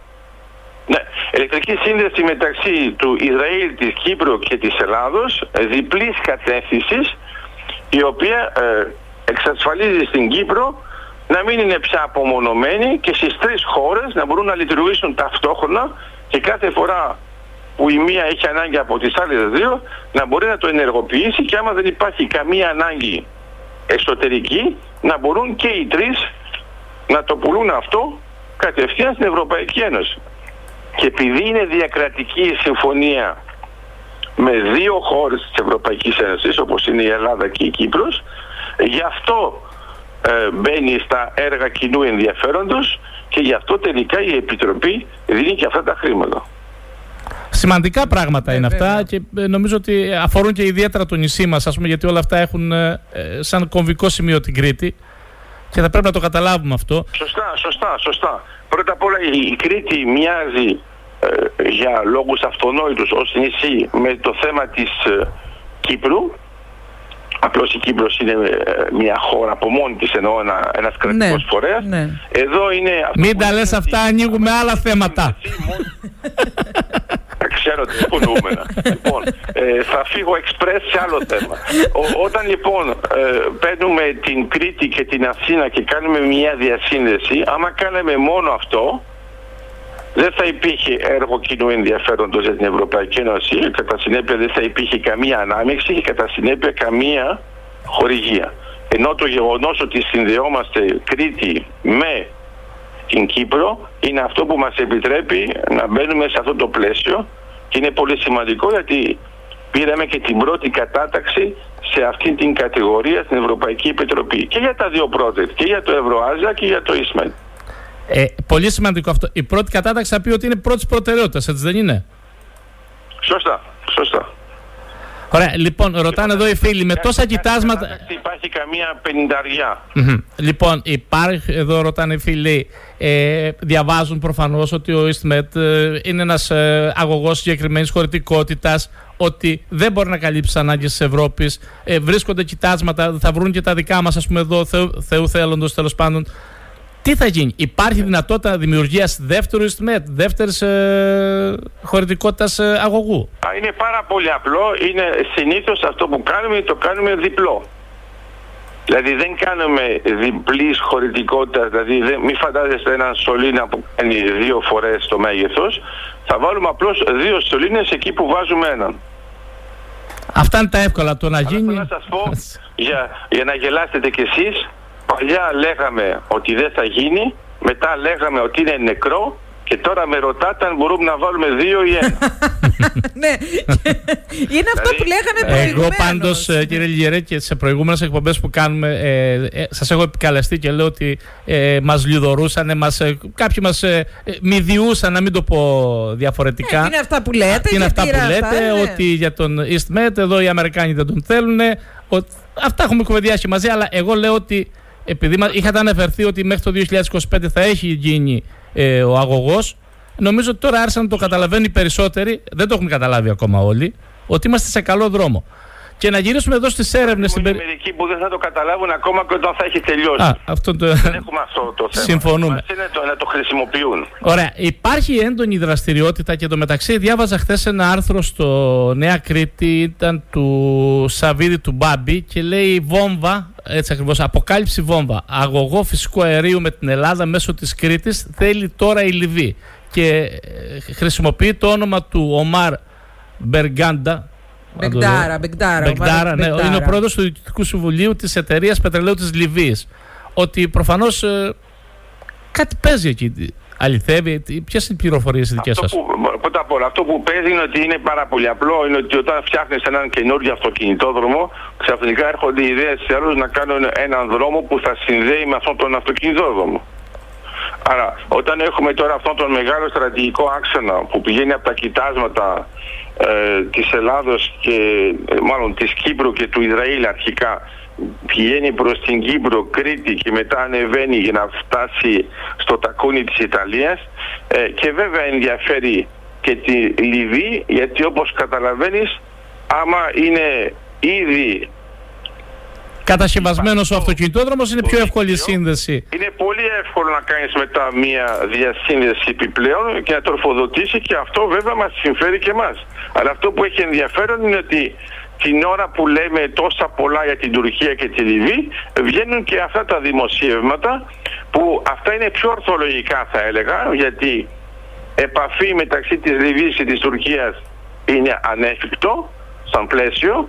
Ναι, ηλεκτρική σύνδεση μεταξύ του Ισραήλ, της Κύπρου και της Ελλάδος, διπλής κατεύθυνσης, η οποία ε, εξασφαλίζει στην Κύπρο να μην είναι πια απομονωμένοι και στις τρεις χώρες να μπορούν να λειτουργήσουν ταυτόχρονα, και κάθε φορά που η μία έχει ανάγκη από τις άλλες δύο να μπορεί να το ενεργοποιήσει, και άμα δεν υπάρχει καμία ανάγκη εσωτερική να μπορούν και οι τρεις να το πουλούν αυτό κατευθείαν στην Ευρωπαϊκή Ένωση. Και επειδή είναι διακρατική η συμφωνία με δύο χώρες της Ευρωπαϊκής Ένωσης, όπως είναι η Ελλάδα και η Κύπρος, γι' αυτό ε, μπαίνει στα έργα κοινού ενδιαφέροντος, και γι' αυτό τελικά η Επιτροπή δίνει και αυτά τα χρήματα. Σημαντικά πράγματα είναι αυτά, και νομίζω ότι αφορούν και ιδιαίτερα το νησί μας, ας πούμε, γιατί όλα αυτά έχουν ε, σαν κομβικό σημείο την Κρήτη και θα πρέπει να το καταλάβουμε αυτό. Σωστά, σωστά, σωστά. Πρώτα απ' όλα η, η Κρήτη μοιάζει ε, για λόγους αυτονόητους ως νησί με το θέμα της ε, Κύπρου. Απλώς η Κύπρος είναι μια χώρα από μόνη της, εννοώ ένα, ένας κρατικός ναι, φορέας. Ναι. Εδώ είναι... Μην τα λες αυτά, ανοίγουμε άλλα θέματα. Ξέρω τι υπονοούμενα. Λοιπόν, ε, θα φύγω εξπρές σε άλλο θέμα. Ο, όταν λοιπόν ε, παίρνουμε την Κρήτη και την Αθήνα και κάνουμε μια διασύνδεση, άμα κάναμε μόνο αυτό, δεν θα υπήρχε έργο κοινού ενδιαφέροντος για την Ευρωπαϊκή Ένωση, κατά συνέπεια δεν θα υπήρχε καμία ανάμειξη και κατά συνέπεια καμία χορηγία. Ενώ το γεγονός ότι συνδεόμαστε Κρήτη με την Κύπρο είναι αυτό που μας επιτρέπει να μπαίνουμε σε αυτό το πλαίσιο, και είναι πολύ σημαντικό γιατί πήραμε και την πρώτη κατάταξη σε αυτή την κατηγορία στην Ευρωπαϊκή Επιτροπή και για τα δύο project, και για το Euro-Asia και για το ΙΣΜΕΔ. Ε, πολύ σημαντικό αυτό. Η πρώτη κατάταξη θα πει ότι είναι πρώτης προτεραιότητας, έτσι δεν είναι? Σωστά, σωστά. Ωραία, λοιπόν, ρωτάνε εδώ οι φίλοι, με τόσα κοιτάσματα... Υπάρχει καμία πενηνταριά. Mm-hmm. Λοιπόν, υπάρχει, εδώ ρωτάνε οι φίλοι, ε, διαβάζουν προφανώς ότι ο EastMed ε, είναι ένας ε, αγωγός συγκεκριμένης χωρητικότητας, ότι δεν μπορεί να καλύψει τις ανάγκες της Ευρώπης, ε, βρίσκονται κοιτάσματα, θα βρουν και τα δικά μας, ας πούμε εδώ, θεού, θεού θέλοντος τέλος πάντων. Τι θα γίνει, υπάρχει δυνατότητα δημιουργίας δεύτερου EastMed, δεύτερης ε, χωρητικότητας ε, αγωγού? Είναι πάρα πολύ απλό, είναι συνήθως αυτό που κάνουμε, το κάνουμε διπλό. Δηλαδή δεν κάνουμε διπλής χωρητικότητα, δηλαδή δεν, μην φαντάζεστε έναν σωλήνα που κάνει δύο φορές το μέγεθος, θα βάλουμε απλώς δύο σωλήνες εκεί που βάζουμε έναν. Αυτά είναι τα εύκολα, το να Αλλά γίνει... θέλω να σας πω, για, για να γελάσετε κι εσείς, παλιά λέγαμε ότι δεν θα γίνει, μετά λέγαμε ότι είναι νεκρό και τώρα με ρωτάτε αν μπορούμε να βάλουμε δύο ή ένα. Ναι, είναι αυτό που λέγαμε προηγουμένως. Εγώ πάντως, κύριε Λιγερέ, και σε προηγούμενες εκπομπές που κάνουμε, ε, ε, σας έχω επικαλεστεί και λέω ότι ε, μας λιδωρούσαν, μας, ε, κάποιοι μας ε, μηδιούσαν, να μην το πω διαφορετικά. Ε, είναι αυτά που λέτε. Τι είναι αυτά που λέτε, αυτά, ότι για τον EastMed εδώ οι Αμερικάνοι δεν τον θέλουν. Ότι, αυτά έχουμε κουβεντιάσει μαζί, αλλά εγώ λέω ότι επειδή είχατε αναφερθεί ότι μέχρι το δύο χιλιάδες είκοσι πέντε θα έχει γίνει ε, ο αγωγός, νομίζω ότι τώρα άρχισαν να το καταλαβαίνουν οι περισσότεροι, δεν το έχουν καταλάβει ακόμα όλοι, ότι είμαστε σε καλό δρόμο. Και να γυρίσουμε εδώ στις έρευνες. Είναι μερικοί που δεν θα το καταλάβουν ακόμα και όταν θα έχει τελειώσει. Α, αυτό το... Δεν έχουμε αυτό το θέμα. Συμφωνούμε. Μας είναι το, να το χρησιμοποιούν. Ωραία. Υπάρχει έντονη δραστηριότητα και εντωμεταξύ διάβαζα χθες ένα άρθρο στο Νέα Κρήτη, ήταν του Σαββίδη του Μπάμπη και λέει βόμβα, έτσι ακριβώς, αποκάλυψη βόμβα. Αγωγό φυσικού αερίου με την Ελλάδα μέσω της Κρήτης θέλει τώρα η Λιβύη. Και χρησιμοποιεί το όνομα του Ομάρ Μπεργκάντα. Μπεγκτάρα, Μπεγκτάρα. Μπεγκτάρα, ναι, είναι ο πρόεδρος του Διοικητικού Συμβουλίου της Εταιρείας Πετρελαίου της Λιβύης. Ότι προφανώς ε, κάτι παίζει εκεί. Αληθεύει, ποιες είναι οι πληροφορίες οι δικές σας? Που, πρώτα απ' όλα, αυτό που παίζει είναι ότι είναι πάρα πολύ απλό. Είναι ότι όταν φτιάχνεις έναν καινούργιο αυτοκινητόδρομο, ξαφνικά έρχονται οι ιδέες σε άλλους να κάνουν έναν δρόμο που θα συνδέει με αυτόν τον αυτοκινητόδρομο. Άρα, όταν έχουμε τώρα αυτόν τον μεγάλο στρατηγικό άξονα που πηγαίνει από τα κοιτάσματα ε, της Ελλάδος και ε, μάλλον της Κύπρου και του Ισραήλ αρχικά, πηγαίνει προς την Κύπρο, Κρήτη και μετά ανεβαίνει για να φτάσει στο τακούνι της Ιταλίας, ε, και βέβαια ενδιαφέρει και τη Λιβύη, γιατί όπως καταλαβαίνεις, άμα είναι ήδη κατασκευασμένος ο αυτοκινητόδρομος, είναι πιο εύκολη η σύνδεση. Είναι πολύ εύκολο να κάνεις μετά μια διασύνδεση επιπλέον και να τροφοδοτήσει, και αυτό βέβαια μας συμφέρει και εμάς. Αλλά αυτό που έχει ενδιαφέρον είναι ότι την ώρα που λέμε τόσα πολλά για την Τουρκία και τη Λιβύη, βγαίνουν και αυτά τα δημοσιεύματα που αυτά είναι πιο ορθολογικά, θα έλεγα, γιατί επαφή μεταξύ της Λιβύης και της Τουρκίας είναι ανέφικτο σαν πλαίσιο,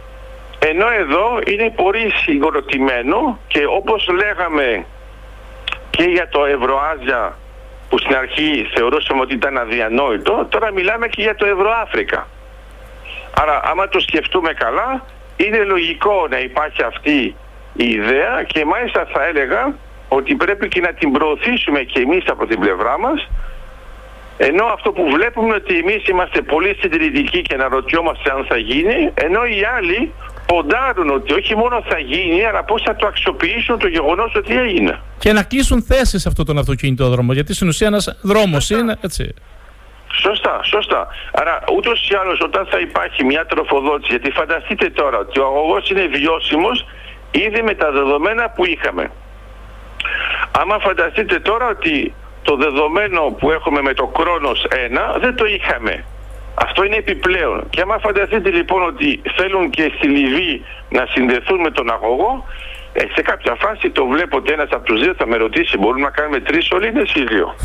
ενώ εδώ είναι πολύ συγκροτημένο, και όπως λέγαμε και για το Ευρωάζια που στην αρχή θεωρούσαμε ότι ήταν αδιανόητο, τώρα μιλάμε και για το Ευρωάφρικα. Άρα άμα το σκεφτούμε καλά, είναι λογικό να υπάρχει αυτή η ιδέα, και μάλιστα θα έλεγα ότι πρέπει και να την προωθήσουμε και εμείς από την πλευρά μας, ενώ αυτό που βλέπουμε είναι ότι εμείς είμαστε πολύ συντηρητικοί και αναρωτιόμαστε αν θα γίνει, ενώ οι άλλοι ποντάρουν ότι όχι μόνο θα γίνει, αλλά πώς θα το αξιοποιήσουν το γεγονός ότι έγινε. Και να κλείσουν θέσεις σε αυτόν τον αυτοκινητόδρομο, γιατί στην ουσία ένας δρόμος είναι, έτσι. Σωστά, σωστά. Άρα ούτως ή άλλως όταν θα υπάρχει μια τροφοδότηση, γιατί φανταστείτε τώρα ότι ο αγωγός είναι βιώσιμος ήδη με τα δεδομένα που είχαμε. Άμα φανταστείτε τώρα ότι το δεδομένο που έχουμε με το Κρόνος ένα δεν το είχαμε. Αυτό είναι επιπλέον. Και άμα φανταστείτε λοιπόν ότι θέλουν και στη Λιβύη να συνδεθούν με τον αγωγό, ε, σε κάποια φάση το βλέπω ότι ένας από τους δύο θα με ρωτήσει, μπορούμε να κάνουμε τρεις σωλήνες ή δύο?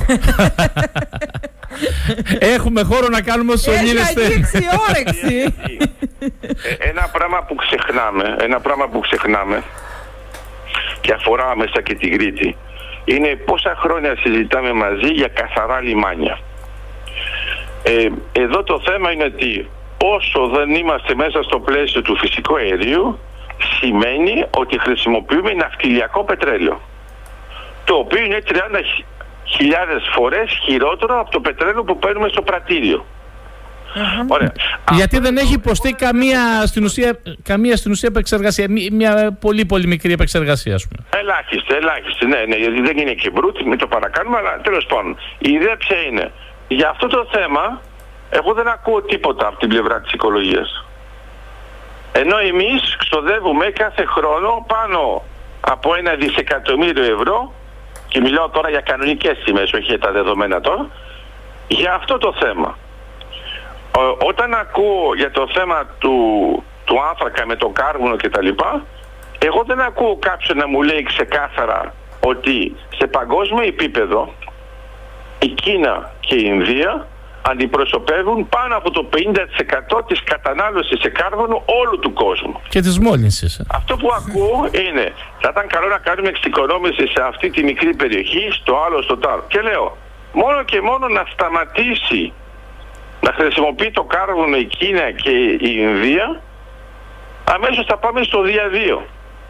Έχουμε χώρο να κάνουμε σωλήνες. Έχει αγγίξει όρεξη. ε, ένα πράγμα που ξεχνάμε, ένα πράγμα που ξεχνάμε και αφορά μέσα και την Κρήτη, είναι πόσα χρόνια συζητάμε μαζί για καθαρά λιμάνια. Ε, εδώ το θέμα είναι ότι όσο δεν είμαστε μέσα στο πλαίσιο του φυσικού αερίου, σημαίνει ότι χρησιμοποιούμε ναυτιλιακό πετρέλαιο, το οποίο είναι τριάντα χιλιάδες φορές χειρότερο από το πετρέλαιο που παίρνουμε στο πρατήριο. Mm-hmm. Ωραία. Γιατί αυτό δεν έχει υποστεί καμία στην, ουσία, καμία στην ουσία επεξεργασία. Μια πολύ πολύ μικρή επεξεργασία, ας πούμε. Ελάχιστη, ελάχιστη. Ναι, ναι, γιατί δεν είναι και μπρούτ, μην το παρακάνουμε, αλλά τέλος πάντων. Η ιδέα ποια είναι? Για αυτό το θέμα, εγώ δεν ακούω τίποτα από την πλευρά της οικολογίας. Ενώ εμείς ξοδεύουμε κάθε χρόνο πάνω από ένα δισεκατομμύριο ευρώ, και μιλάω τώρα για κανονικές τιμές, όχι για τα δεδομένα τώρα, για αυτό το θέμα. Όταν ακούω για το θέμα του, του άνθρακα με το κάρβουνο κτλ, εγώ δεν ακούω κάποιον να μου λέει ξεκάθαρα ότι σε παγκόσμιο επίπεδο η Κίνα και η Ινδία αντιπροσωπεύουν πάνω από το πενήντα τοις εκατό της κατανάλωσης σε κάρβονο όλου του κόσμου. Και της μόλυνσης. Αυτό που ακούω είναι, θα ήταν καλό να κάνουμε εξοικονόμηση σε αυτή τη μικρή περιοχή, στο άλλο, στο τάλλο. Και λέω, μόνο και μόνο να σταματήσει να χρησιμοποιεί το κάρβονο η Κίνα και η Ινδία, αμέσως θα πάμε στο διαδύο.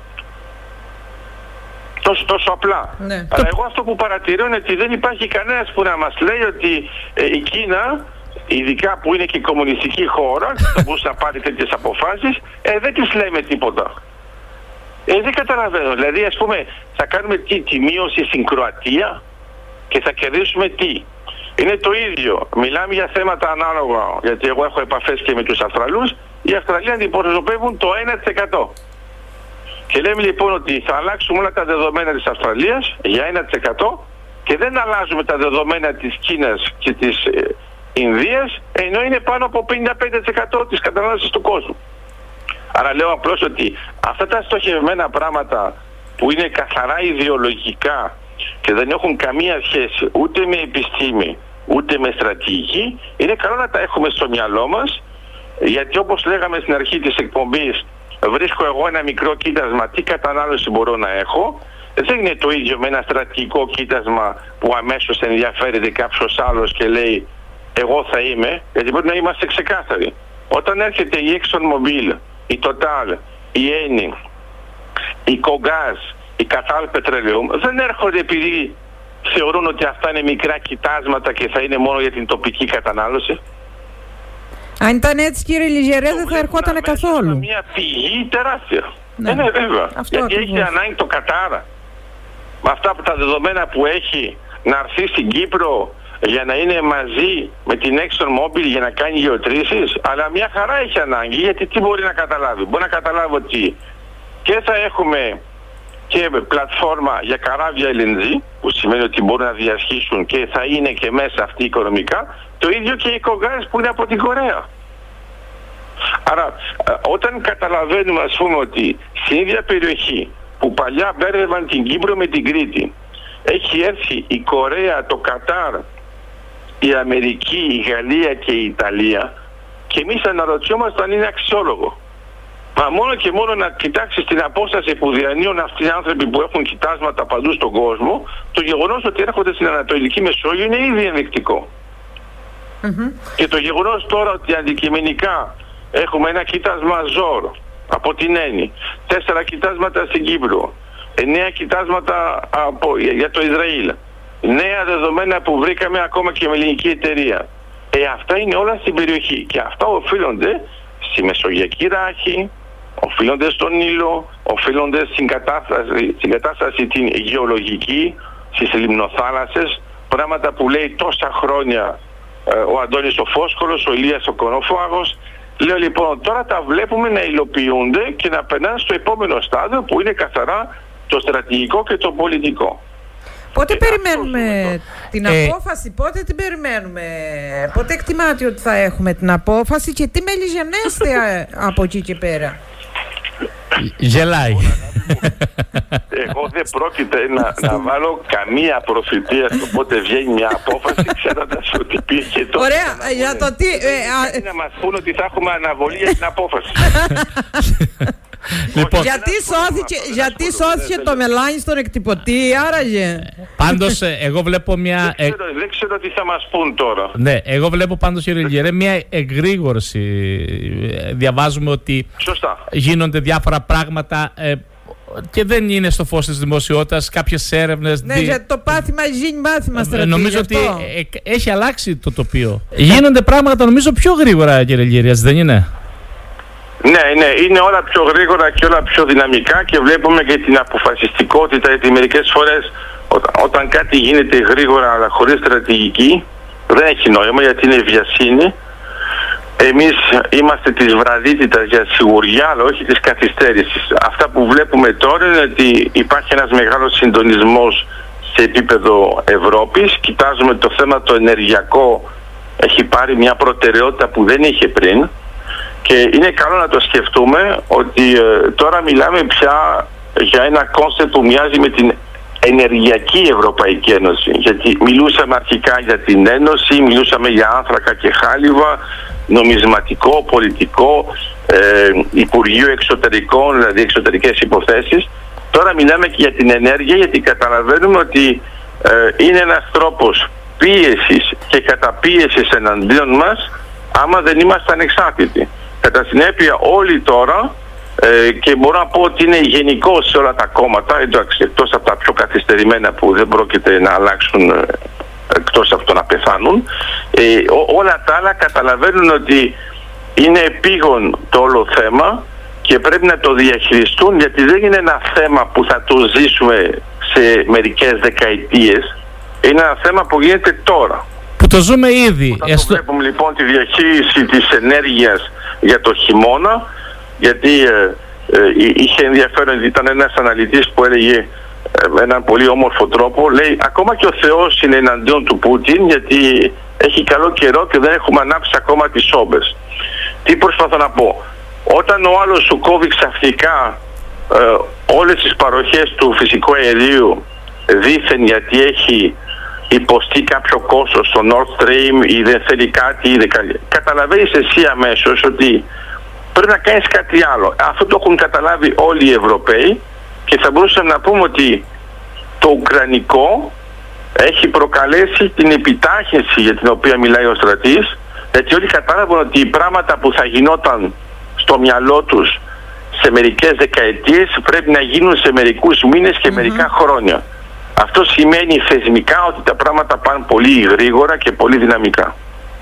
Τόσο, τόσο απλά. Ναι. Αλλά εγώ αυτό που παρατηρώ είναι ότι δεν υπάρχει κανένας που να μας λέει ότι ε, η Κίνα, ειδικά που είναι και η κομμουνιστική χώρα, θα μπορούσε να πάρει τέτοιες αποφάσεις, ε, δεν τις λέμε τίποτα. Ε, δεν καταλαβαίνω. Δηλαδή, ας πούμε, θα κάνουμε τι, τη μείωση στην Κροατία και θα κερδίσουμε τι? Είναι το ίδιο. Μιλάμε για θέματα ανάλογα, γιατί εγώ έχω επαφές και με τους Αυστραλούς. Οι Αυστραλοί αντιπροσωπεύουν το ένα τοις εκατό. Και λέμε λοιπόν ότι θα αλλάξουμε όλα τα δεδομένα της Αυστραλίας για ένα τοις εκατό και δεν αλλάζουμε τα δεδομένα της Κίνας και της ε, Ινδίας, ενώ είναι πάνω από πενήντα πέντε τοις εκατό της κατανάλωσης του κόσμου. Άρα λέω απλώς ότι αυτά τα στοχευμένα πράγματα που είναι καθαρά ιδεολογικά και δεν έχουν καμία σχέση ούτε με επιστήμη ούτε με στρατηγική, είναι καλό να τα έχουμε στο μυαλό μας, γιατί όπως λέγαμε στην αρχή της εκπομπής, βρίσκω εγώ ένα μικρό κοίτασμα τι κατανάλωση μπορώ να έχω. Δεν είναι το ίδιο με ένα στρατηγικό κοίτασμα που αμέσως ενδιαφέρεται κάποιος άλλος και λέει εγώ θα είμαι, γιατί πρέπει να είμαστε ξεκάθαροι. Όταν έρχεται η ExxonMobil, η Total, η Eni, η Kogas, η Qatar Petroleum, δεν έρχονται επειδή θεωρούν ότι αυτά είναι μικρά κοιτάσματα και θα είναι μόνο για την τοπική κατανάλωση. Αν ήταν έτσι, κύριε Λιζερέ, δεν θα ερχόταν καθόλου. Είναι μια πηγή τεράστια. Ναι. Είναι βέβαια. Αυτό γιατί ακριβώς. έχει ανάγκη το Κατάρα με αυτά από τα δεδομένα που έχει να έρθει στην Κύπρο για να είναι μαζί με την ExxonMobil για να κάνει γεωτρήσεις, αλλά μια χαρά έχει ανάγκη, γιατί τι μπορεί να καταλάβει? Μπορεί να καταλάβει ότι και θα έχουμε και πλατφόρμα για καράβια ελ εν τζι, που σημαίνει ότι μπορούν να διασχίσουν και θα είναι και μέσα αυτοί οικονομικά, το ίδιο και οι Kogas που είναι από την Κορέα. Άρα όταν καταλαβαίνουμε, ας πούμε, ότι στην ίδια περιοχή που παλιά μπέρδευαν την Κύπρο με την Κρήτη, έχει έρθει η Κορέα, το Κατάρ, η Αμερική, η Γαλλία και η Ιταλία, και εμείς αναρωτιόμαστε αν είναι αξιόλογο. Μα μόνο και μόνο να κοιτάξεις την απόσταση που διανύουν αυτοί οι άνθρωποι που έχουν κοιτάσματα παντού στον κόσμο, το γεγονός ότι έρχονται στην Ανατολική Μεσόγειο είναι ήδη ενδεικτικό. Mm-hmm. Και το γεγονός τώρα ότι αντικειμενικά έχουμε ένα κοιτάσμα Ζόρ από την Ένη, τέσσερα κοιτάσματα στην Κύπρο, εννέα κοιτάσματα από, για το Ισραήλ, νέα δεδομένα που βρήκαμε ακόμα και με ελληνική εταιρεία. Ε, αυτά είναι όλα στην περιοχή και αυτά οφείλονται στη Μεσογειακή Ράχη, οφείλονται στον Νείλο, οφείλονται στην κατάσταση, στην κατάσταση την γεωλογική, στις λιμνοθάλασσες, πράγματα που λέει τόσα χρόνια ε, ο Αντώνης ο Φόσκολος, ο Ηλίας ο Κονόφαγος. Λέω λοιπόν τώρα τα βλέπουμε να υλοποιούνται και να περνάνε στο επόμενο στάδιο που είναι καθαρά το στρατηγικό και το πολιτικό. Πότε ε, περιμένουμε την ε, απόφαση, πότε την περιμένουμε, πότε εκτιμάτε ότι θα έχουμε την απόφαση και τι μέλη γενέστε από εκεί και πέρα? Γελάει. Εγώ δεν πρόκειται να, να βάλω καμία προφητεία στο πότε βγαίνει μια απόφαση, ξέροντας ότι υπήρχε το... Ωραία, για το τι... Ε, α... να μας πούν ότι θα έχουμε αναβολή για την απόφαση. Λοιπόν, γιατί σώθηκε, γιατί σώθηκε το μελάνι στον εκτυπωτή, άραγε? Πάντως εγώ βλέπω μια... Δεν ξέρω, δεν ξέρω τι θα μας πούν τώρα. Ναι, εγώ βλέπω πάντως, κύριε Λιζερέ, μια εγρήγορση. Διαβάζουμε ότι Σωστά. γίνονται διάφορα πράγματα. Ε, και δεν είναι στο φως της δημοσιότητας κάποιες έρευνες. Ναι, δι... γιατί το πάθημα γίνει μάθημα στρατηγικό. Νομίζω ότι ε, έχει αλλάξει το τοπίο. Γίνονται πράγματα νομίζω πιο γρήγορα, κύριε Λιγερία, δεν είναι? Ναι, ναι, είναι όλα πιο γρήγορα και όλα πιο δυναμικά και βλέπουμε και την αποφασιστικότητα, γιατί μερικές φορές όταν, όταν κάτι γίνεται γρήγορα αλλά χωρίς στρατηγική δεν έχει νόημα, γιατί είναι βιασύνη. Εμείς είμαστε της βραδύτητας για σιγουριά, αλλά όχι της καθυστέρησης. Αυτά που βλέπουμε τώρα είναι ότι υπάρχει ένας μεγάλος συντονισμός σε επίπεδο Ευρώπης. Κοιτάζουμε το θέμα το ενεργειακό, έχει πάρει μια προτεραιότητα που δεν είχε πριν. Και είναι καλό να το σκεφτούμε ότι ε, τώρα μιλάμε πια για ένα κόνσεπτ που μοιάζει με την ενεργειακή Ευρωπαϊκή Ένωση. Γιατί μιλούσαμε αρχικά για την Ένωση, μιλούσαμε για άνθρακα και χάλιβα, νομισματικό, πολιτικό, ε, Υπουργείο Εξωτερικών, δηλαδή εξωτερικές υποθέσεις. Τώρα μιλάμε και για την ενέργεια, γιατί καταλαβαίνουμε ότι ε, είναι ένας τρόπος πίεσης και καταπίεσης εναντίον μας άμα δεν είμαστε ανεξάρτητοι. Κατά συνέπεια όλοι τώρα, ε, και μπορώ να πω ότι είναι γενικό σε όλα τα κόμματα, εκτός από τα πιο καθυστερημένα που δεν πρόκειται να αλλάξουν, ε, εκτός από το να πεθάνουν, ε, ό, όλα τα άλλα καταλαβαίνουν ότι είναι επίγον το όλο θέμα και πρέπει να το διαχειριστούν, γιατί δεν είναι ένα θέμα που θα το ζήσουμε σε μερικές δεκαετίες, είναι ένα θέμα που γίνεται τώρα. Που το ζούμε ήδη. Όταν το βλέπουμε λοιπόν τη διαχείριση της ενέργειας για το χειμώνα, γιατί ε, ε, είχε ενδιαφέρον, ήταν ένας αναλυτής που έλεγε ε, με έναν πολύ όμορφο τρόπο, λέει ακόμα και ο Θεός είναι εναντίον του Πούτιν, γιατί έχει καλό καιρό και δεν έχουμε ανάψει ακόμα τις σόμπες. Τι προσπαθώ να πω? Όταν ο άλλος σου κόβει ξαφνικά ε, όλες τις παροχές του φυσικού αερίου δήθεν γιατί έχει υποστεί κάποιο κόστος στο Nord Stream ή δεν θέλει κάτι, ή δεν... καταλαβαίνεις εσύ αμέσως ότι πρέπει να κάνεις κάτι άλλο. Αυτό το έχουν καταλάβει όλοι οι Ευρωπαίοι και θα μπορούσαμε να πούμε ότι το Ουκρανικό έχει προκαλέσει την επιτάχυνση για την οποία μιλάει ο στρατής, γιατί όλοι κατάλαβαν ότι οι πράγματα που θα γινόταν στο μυαλό τους σε μερικές δεκαετίες πρέπει να γίνουν σε μερικούς μήνες και mm-hmm. μερικά χρόνια. Αυτό σημαίνει θεσμικά ότι τα πράγματα πάνε πολύ γρήγορα και πολύ δυναμικά.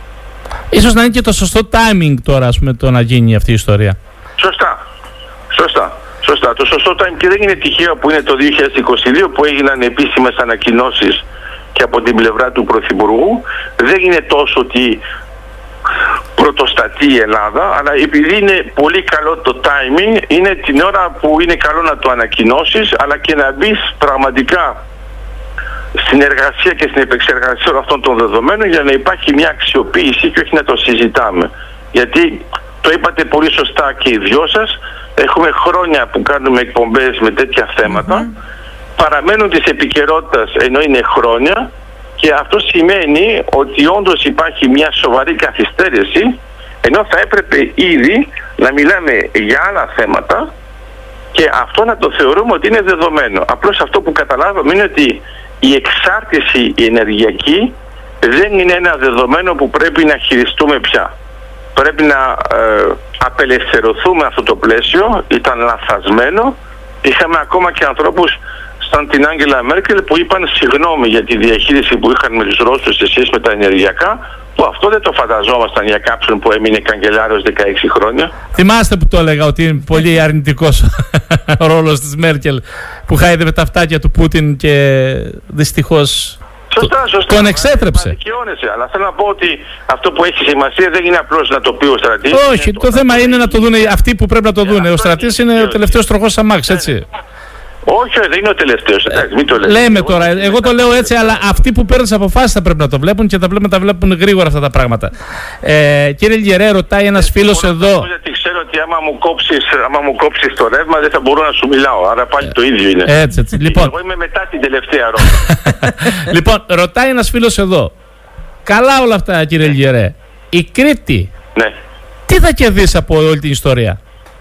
Ίσως να είναι και το σωστό timing τώρα, ας πούμε, το να γίνει αυτή η ιστορία. Σωστά. Σωστά. Σωστά. Το σωστό timing, και δεν είναι τυχαίο που είναι το δύο χιλιάδες είκοσι δύο που έγιναν επίσημες ανακοινώσεις και από την πλευρά του Πρωθυπουργού. Δεν είναι τόσο ότι πρωτοστατεί η Ελλάδα, αλλά επειδή είναι πολύ καλό το timing, είναι την ώρα που είναι καλό να το ανακοινώσεις, αλλά και να μπεις πραγματικά στην εργασία και στην επεξεργασία όλων αυτών των δεδομένων για να υπάρχει μια αξιοποίηση και όχι να το συζητάμε. Γιατί το είπατε πολύ σωστά και οι δυο σας, έχουμε χρόνια που κάνουμε εκπομπές με τέτοια θέματα, mm-hmm. παραμένουν της επικαιρότητας ενώ είναι χρόνια, και αυτό σημαίνει ότι όντως υπάρχει μια σοβαρή καθυστέρηση, ενώ θα έπρεπε ήδη να μιλάμε για άλλα θέματα και αυτό να το θεωρούμε ότι είναι δεδομένο. Απλώς αυτό που καταλάβαμε είναι ότι η εξάρτηση η ενεργειακή δεν είναι ένα δεδομένο που πρέπει να χειριστούμε πια. Πρέπει να ε, απελευθερωθούμε αυτό το πλαίσιο, ήταν λαθασμένο. Είχαμε ακόμα και ανθρώπους σαν την Άγγελα Μέρκελ που είπαν συγγνώμη για τη διαχείριση που είχαν με τους Ρώσους σε σχέση με τα ενεργειακά, που αυτό δεν το φανταζόμασταν για κάποιον που έμεινε καγκελάριος δεκαέξι χρόνια. Θυμάστε που το έλεγα ότι είναι πολύ αρνητικός ο ρόλος της Μέρκελ που χάιδευε τα αυτάκια του Πούτιν και δυστυχώς σωστά, σωστά. τον εξέτρεψε. Δικαιώνεσαι, αλλά θέλω να πω ότι αυτό που έχει σημασία δεν είναι απλώς να το πει ο στρατής. Όχι, το, το θέμα είναι να το δουν αυτοί που πρέπει να το δουν. Ο στρατής είναι ο τελευταίος τροχός αμάξ, έτσι. Όχι, δεν είναι ο τελευταίος, εντάξει, μην το λέτε. Λέμε τώρα, εγώ το λέω έτσι, αλλά αυτοί που παίρνουν τις αποφάσεις θα πρέπει να το βλέπουν και θα πρέπει να τα βλέπουν γρήγορα αυτά τα πράγματα. Ε, κύριε Λιγερέ, ρωτάει ένας φίλος εδώ. Γιατί ξέρω ότι άμα μου κόψεις, άμα μου κόψεις το ρεύμα δεν θα μπορώ να σου μιλάω, άρα πάλι το ίδιο είναι. Έτσι, έτσι. Λοιπόν, εγώ είμαι μετά την τελευταία ερώτηση. Λοιπόν, ρωτάει ένας φίλος εδώ. Καλά όλα αυτά, κύριε Λιγερέ. Η Κρήτη, ναι. τι θα κερδίσει από όλη την ιστορία?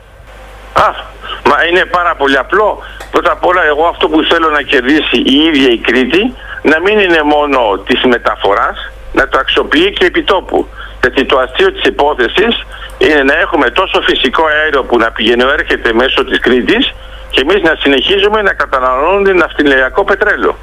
Α, μα είναι πάρα πολύ απλό. Πρώτα απ' όλα, εγώ αυτό που θέλω να κερδίσει η ίδια η Κρήτη, να μην είναι μόνο της μεταφοράς, να το αξιοποιεί και επιτόπου. Γιατί το αστείο της υπόθεσης είναι να έχουμε τόσο φυσικό αέριο που να πηγαίνει έρχεται μέσω της Κρήτης και εμείς να συνεχίζουμε να καταναλώνουμε ναυτιλιακό πετρέλαιο.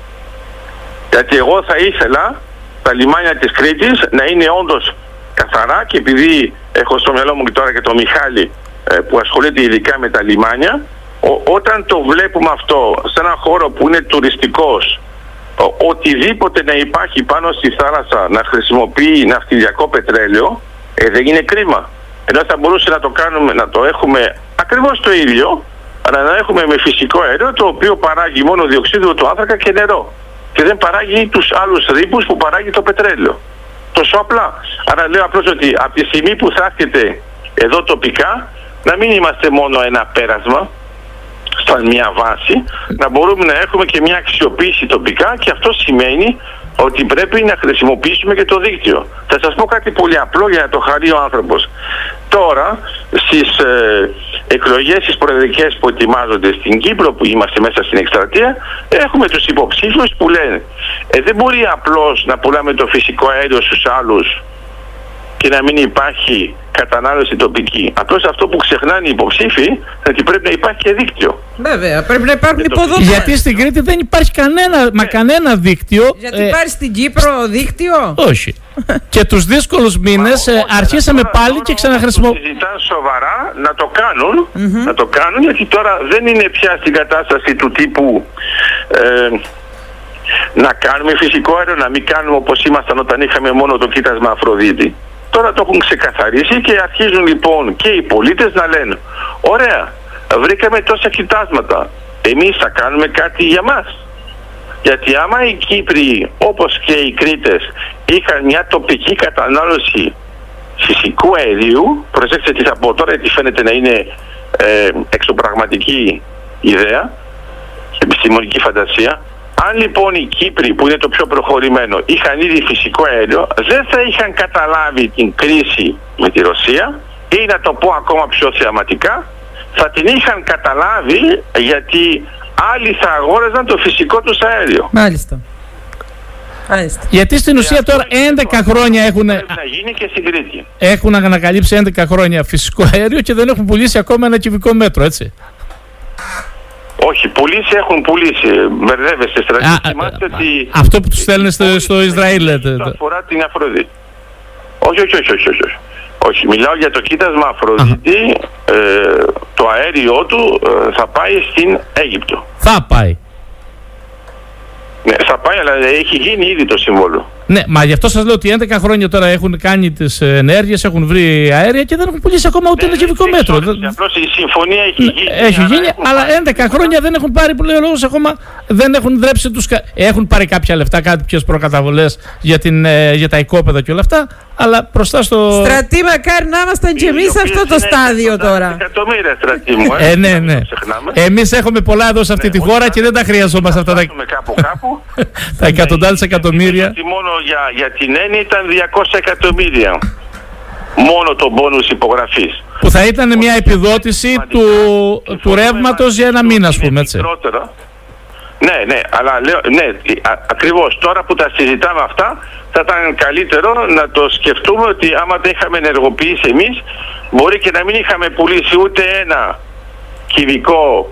Γιατί εγώ θα ήθελα τα λιμάνια της Κρήτης να είναι όντως καθαρά, και επειδή έχω στο μυαλό μου και τώρα και τον Μιχάλη ε, που ασχολείται ειδικά με τα λιμάνια, ο, όταν το βλέπουμε αυτό σε έναν χώρο που είναι τουριστικός, ο, οτιδήποτε να υπάρχει πάνω στη θάλασσα να χρησιμοποιεί ναυτιλιακό πετρέλαιο, ε, δεν είναι κρίμα. Ενώ θα μπορούσε να το κάνουμε, να το έχουμε ακριβώς το ίδιο, αλλά να έχουμε με φυσικό αέριο, το οποίο παράγει μόνο διοξείδιο του άνθρακα και νερό, και δεν παράγει τους άλλους ρήπους που παράγει το πετρέλαιο. Τόσο απλά. Άρα λέω απλώς ότι από τη στιγμή που θα έρχεται εδώ τοπικά, να μην είμαστε μόνο ένα πέρασμα σαν μια βάση, να μπορούμε να έχουμε και μια αξιοποίηση τοπικά, και αυτό σημαίνει ότι πρέπει να χρησιμοποιήσουμε και το δίκτυο. Θα σας πω κάτι πολύ απλό για να το χαρεί ο άνθρωπος. Τώρα, στις ε, εκλογές τις προεδρικές που ετοιμάζονται στην Κύπρο, που είμαστε μέσα στην εκστρατεία, έχουμε τους υποψήφιους που λένε ε, δεν μπορεί απλώς να πουλάμε το φυσικό αέριο στους άλλους και να μην υπάρχει κατανάλωση τοπική. Απλώς αυτό που ξεχνάνε οι υποψήφοι είναι ότι πρέπει να υπάρχει και δίκτυο. Βέβαια, πρέπει να υπάρχουν υποδομές. Γιατί στην Κρήτη δεν υπάρχει κανένα, ναι. μα κανένα δίκτυο. Γιατί ε... υπάρχει στην Κύπρο δίκτυο. Όχι. Και τους δύσκολους μήνες ε, αρχίσαμε τώρα, πάλι τώρα, και ξαναχρησιμοποιούμε. Συζητάνε σοβαρά να το κάνουν, mm-hmm. να το κάνουν, γιατί τώρα δεν είναι πια στην κατάσταση του τύπου ε, να κάνουμε φυσικό αέριο, να μην κάνουμε όπως ήμασταν όταν είχαμε μόνο το κοίτασμα Αφροδίτη. Τώρα το έχουν ξεκαθαρίσει και αρχίζουν λοιπόν και οι πολίτες να λένε ωραία, βρήκαμε τόσα κοιτάσματα, εμείς θα κάνουμε κάτι για μας. Γιατί άμα οι Κύπροι όπως και οι Κρήτες είχαν μια τοπική κατανάλωση φυσικού αερίου, προσέξτε τι θα πω τώρα γιατί φαίνεται να είναι ε, εξωπραγματική ιδέα, επιστημονική φαντασία. Αν λοιπόν οι Κύπροι, που είναι το πιο προχωρημένο, είχαν ήδη φυσικό αέριο, δεν θα είχαν καταλάβει την κρίση με τη Ρωσία, ή να το πω ακόμα πιο θεαματικά, θα την είχαν καταλάβει γιατί άλλοι θα αγόραζαν το φυσικό τους αέριο. Μάλιστα. Μάλιστα. Γιατί στην ουσία τώρα έντεκα χρόνια έχουν, να γίνει και στην Κρήτη. Έχουν ανακαλύψει έντεκα χρόνια φυσικό αέριο και δεν έχουν πουλήσει ακόμα ένα κυβικό μέτρο, έτσι. Όχι, πουλήσει έχουν πουλήσει. Μπερδεύεστε στρατηγικά. ότι αυτό που τους στέλνουν στο, στο Ισραήλ, λέτε. Αυτό αφορά την Αφροδίτη. Όχι, όχι, όχι, όχι, όχι. Όχι, μιλάω για το κοίτασμα Αφροδίτη. Ε, το αέριό του ε, θα πάει στην Αίγυπτο. Θα πάει. Ναι, θα πάει, αλλά έχει γίνει ήδη το συμβόλαιο. Ναι, μα γι' αυτό σας λέω ότι έντεκα χρόνια τώρα έχουν κάνει τις ενέργειες, έχουν βρει αέρια και δεν έχουν πουλήσει ακόμα ούτε ένα κυβικό μέτρο. Απλώς η συμφωνία έχει γίνει. Έχει γίνει, αλλά έντεκα χρόνια δεν έχουν πάρει, που λέει ο λόγος, ακόμα δεν έχουν δρέψει τους. Έχουν πάρει κάποια λεφτά, κάποιες προκαταβολές για, την, για τα οικόπεδα και όλα αυτά, αλλά μπροστά στο. Στρατή, μακάρι να ήμασταν κι εμείς σε αυτό το στάδιο τώρα. Εκατομμύρια, στρατή μου. Ε, ε, ναι, ναι. Εμείς έχουμε πολλά εδώ σε αυτή τη χώρα και δεν τα χρειαζόμαστε αυτά τα εκατοντάδες εκατομμύρια. Για, για την έννοια ήταν διακόσια εκατομμύρια μόνο το μπόνους υπογραφής, που θα ήταν μια επιδότηση του, του ρεύματος για ένα μήνα, ας πούμε, έτσι. Ναι, ναι, αλλά λέω, ναι, α, ακριβώς τώρα που τα συζητάμε αυτά θα ήταν καλύτερο να το σκεφτούμε ότι άμα τα είχαμε ενεργοποιήσει εμείς, μπορεί και να μην είχαμε πουλήσει ούτε ένα κυβικό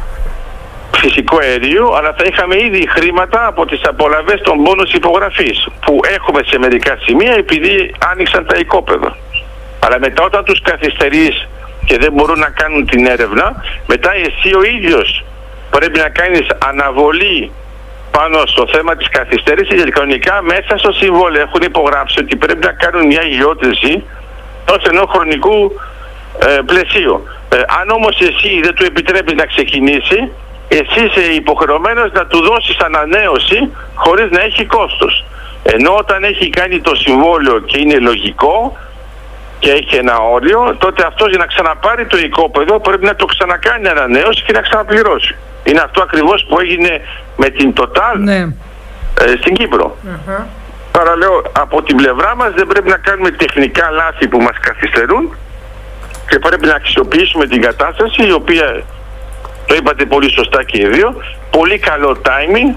φυσικό αερίου, αλλά θα είχαμε ήδη χρήματα από τις απολαβές των πόνους υπογραφής που έχουμε σε μερικά σημεία επειδή άνοιξαν τα οικόπεδα. Αλλά μετά όταν τους καθυστερείς και δεν μπορούν να κάνουν την έρευνα, μετά εσύ ο ίδιος πρέπει να κάνεις αναβολή πάνω στο θέμα της καθυστέρησης, γιατί κανονικά μέσα στο συμβόλαιο έχουν υπογράψει ότι πρέπει να κάνουν μια γεώτρηση ως ενός χρονικού ε, πλαισίου. Ε, αν όμως εσύ δεν του επιτρέπεις να ξεκινήσει, εσύ είσαι υποχρεωμένος να του δώσεις ανανέωση χωρίς να έχει κόστος. Ενώ όταν έχει κάνει το συμβόλαιο και είναι λογικό και έχει ένα όριο, τότε αυτός για να ξαναπάρει το οικόπεδο πρέπει να το ξανακάνει ανανέωση και να ξαναπληρώσει. Είναι αυτό ακριβώς που έγινε με την Total, ναι. ε, στην Κύπρο. Uh-huh. Τώρα λέω, από την πλευρά μας δεν πρέπει να κάνουμε τεχνικά λάθη που μας καθυστερούν και πρέπει να αξιοποιήσουμε την κατάσταση, η οποία, το είπατε πολύ σωστά και οι δύο, πολύ καλό timing,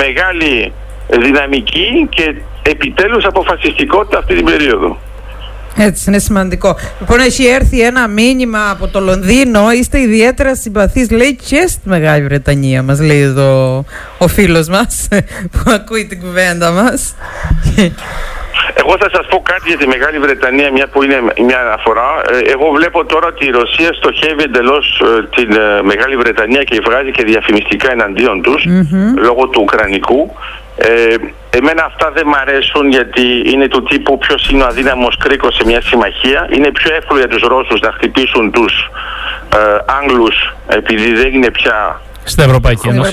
μεγάλη δυναμική και επιτέλους αποφασιστικότητα αυτή την περίοδο. Έτσι, είναι σημαντικό. Λοιπόν, έχει έρθει ένα μήνυμα από το Λονδίνο. Είστε ιδιαίτερα συμπαθείς, λέει, και στη Μεγάλη Βρετανία, μας λέει εδώ ο φίλος μας που ακούει την κουβέντα μας. Εγώ θα σας πω κάτι για τη Μεγάλη Βρετανία, μια που είναι μια αναφορά. Εγώ βλέπω τώρα ότι η Ρωσία στοχεύει εντελώς την Μεγάλη Βρετανία και βγάζει και διαφημιστικά εναντίον τους, mm-hmm. λόγω του Ουκρανικού. Ε, εμένα αυτά δεν μ' αρέσουν, γιατί είναι του τύπου ποιος είναι ο αδύναμος κρίκος σε μια συμμαχία. Είναι πιο εύκολο για τους Ρώσους να χτυπήσουν τους ε, Άγγλους, επειδή δεν είναι πια στην Ευρωπαϊκή Ένωση,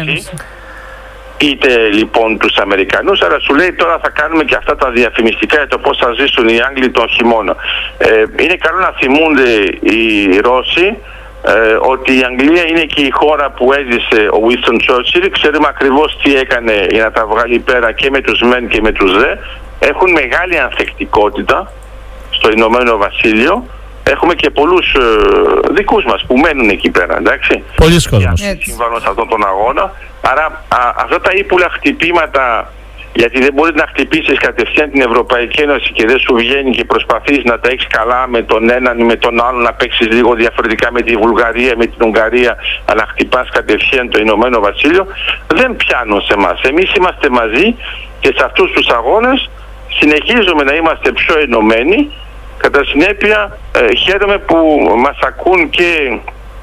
είτε λοιπόν τους Αμερικανούς, αλλά σου λέει τώρα θα κάνουμε και αυτά τα διαφημιστικά για το πώς θα ζήσουν οι Άγγλοι τον χειμώνα. Ε, είναι καλό να θυμούνται οι Ρώσοι Ε, ότι η Αγγλία είναι και η χώρα που έζησε ο Winston Churchill. Ξέρουμε ακριβώς τι έκανε για να τα βγάλει πέρα και με τους μεν και με τους δε. Έχουν μεγάλη ανθεκτικότητα στο Ηνωμένο Βασίλειο. Έχουμε και πολλούς ε, δικούς μας που μένουν εκεί πέρα, εντάξει. Πολλοί κόσμος συμβαίνουν σε αυτόν τον αγώνα. Άρα α, αυτά τα ύπουλα χτυπήματα, γιατί δεν μπορείς να χτυπήσεις κατευθείαν την Ευρωπαϊκή Ένωση και δεν σου βγαίνει και προσπαθείς να τα έχεις καλά με τον έναν ή με τον άλλον, να παίξεις λίγο διαφορετικά με τη Βουλγαρία, με την Ουγγαρία, αλλά χτυπάς κατευθείαν το Ηνωμένο Βασίλειο, δεν πιάνουν σε εμάς. Εμείς είμαστε μαζί και σε αυτούς τους αγώνες συνεχίζουμε να είμαστε πιο ενωμένοι. Κατά συνέπεια ε, χαίρομαι που μας ακούν και